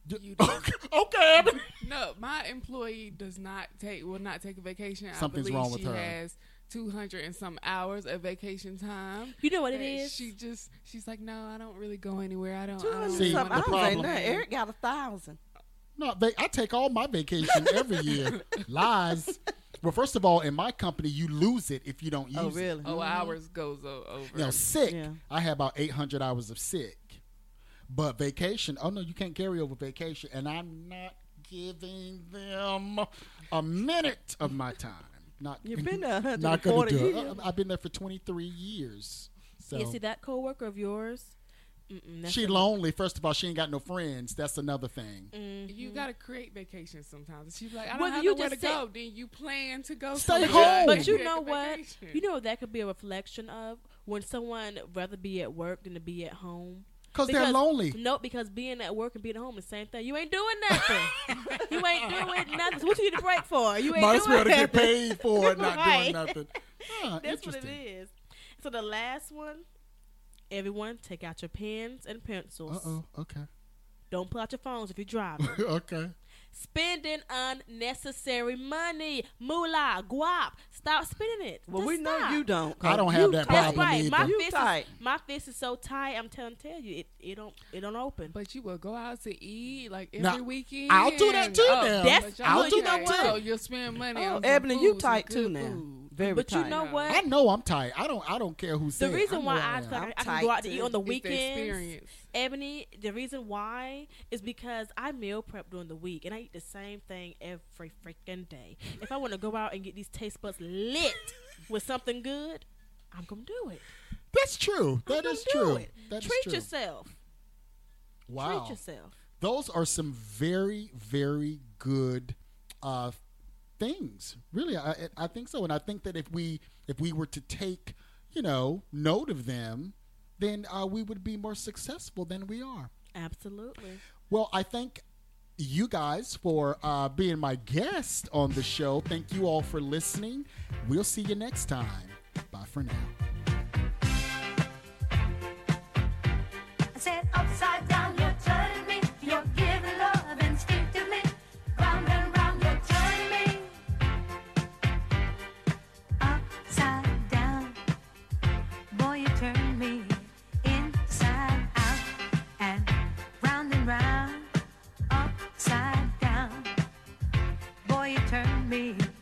D: You do.
B: Okay. Ebony.
D: No, my employee does not take will not take a vacation.
B: Something's
D: I believe
B: wrong with
D: she
B: her.
D: has two hundred and some hours of vacation time.
F: You know what it
D: And
F: is?
D: She just she's like, no, I don't really go anywhere. I don't.
C: Two
D: I don't
C: hundred
B: See,
C: something.
B: the
C: I don't say
B: problem-
C: nothing. Eric got a thousand.
B: No, they, I take all my vacation every year. Lies. Well, first of all, in my company, you lose it if you don't use
C: Oh,
B: it.
C: really?
D: Oh, hours goes o- over.
B: You know, sick.
C: Yeah.
B: I have about eight hundred hours of sick. But vacation, oh no, you can't carry over vacation. And I'm not giving them a minute of my time. Not,
C: You've been there one
B: not
C: hundred
B: gonna
C: forty
B: do it.
C: years.
B: I- I've been there for twenty-three years. So
F: Yeah, see that coworker of yours? Mm-mm, that's
B: she
F: a-
B: lonely. First of all, she ain't got no friends. That's another thing.
F: Mhm.
D: You gotta create vacations sometimes. She's like, I don't
F: Well,
D: have
F: you
D: nowhere to
F: just said-
D: go. Then you plan to go.
B: Stay
D: somewhere.
B: home.
F: But you
D: Take
F: know
D: a
F: what?
D: vacation.
F: You know what that could be a reflection of when someone rather be at work than to be at home.
B: Because they're lonely.
F: No, because being at work and being at home is the same thing. You ain't doing nothing. you ain't doing nothing. So what you need a break for? You ain't
B: Might as
F: doing
B: well to get
F: nothing.
B: paid for it, not
F: Right.
B: doing nothing. Ah,
F: That's what it
B: interesting.
F: is. So the last one, everyone take out your pens and pencils.
B: Uh oh. Okay.
F: Don't pull out your phones if you're driving.
B: Okay.
F: Spending unnecessary money, moolah, guap. Stop spending it.
C: Well,
F: Just
C: we know
F: stop.
C: you don't.
B: I don't
C: You
B: have that
C: tight.
F: That's
B: problem
F: right.
B: either.
F: My
C: You
F: fist,
C: tight.
F: is, my fist is so tight. I'm telling tell you, it, it don't it don't open.
D: But you will go out to eat like every
B: Now,
D: weekend.
B: I'll do that too
D: Oh,
B: now.
F: That's-
D: but y'all
B: I'll
D: look
B: do
D: at
B: that
D: it.
B: too.
D: So you'll spend money
C: Oh,
D: on some
C: Ebony, you
D: food, some
C: tight too
D: good
C: now.
D: food.
C: Very
F: but
C: tight.
F: you know
D: Yeah.
F: what?
B: I know I'm tight. I don't. I don't care who
F: The
B: says.
F: reason why
B: know
F: I
B: am.
F: feel like
C: I'm
F: I can
C: tight
F: go out to
C: too.
F: eat on the
D: It's the
F: weekends,
D: experience.
F: Ebony, the reason why is because I meal prep during the week and I eat the same thing every freaking day. If I want to go out and get these taste buds lit with something good, I'm gonna do it.
B: That's true.
F: I'm
B: That
F: gonna
B: is
F: do
B: true.
F: it.
B: That is
F: Treat
B: true.
F: yourself.
B: Wow.
F: Treat yourself.
B: Those are some very, very good uh, things. Really, I, I think so. And I think that if we if we were to take, you know, note of them, then uh, we would be more successful than we are.
F: Absolutely.
B: Well, I thank you guys for uh, being my guest on the show. Thank you all for listening. We'll see you next time. Bye for now.
J: I said upside down, you're turning me. You're giving love instinctively. Round and round, you're turning me. Upside down, boy, you turn me inside out and round and round. Upside down, boy, you turn me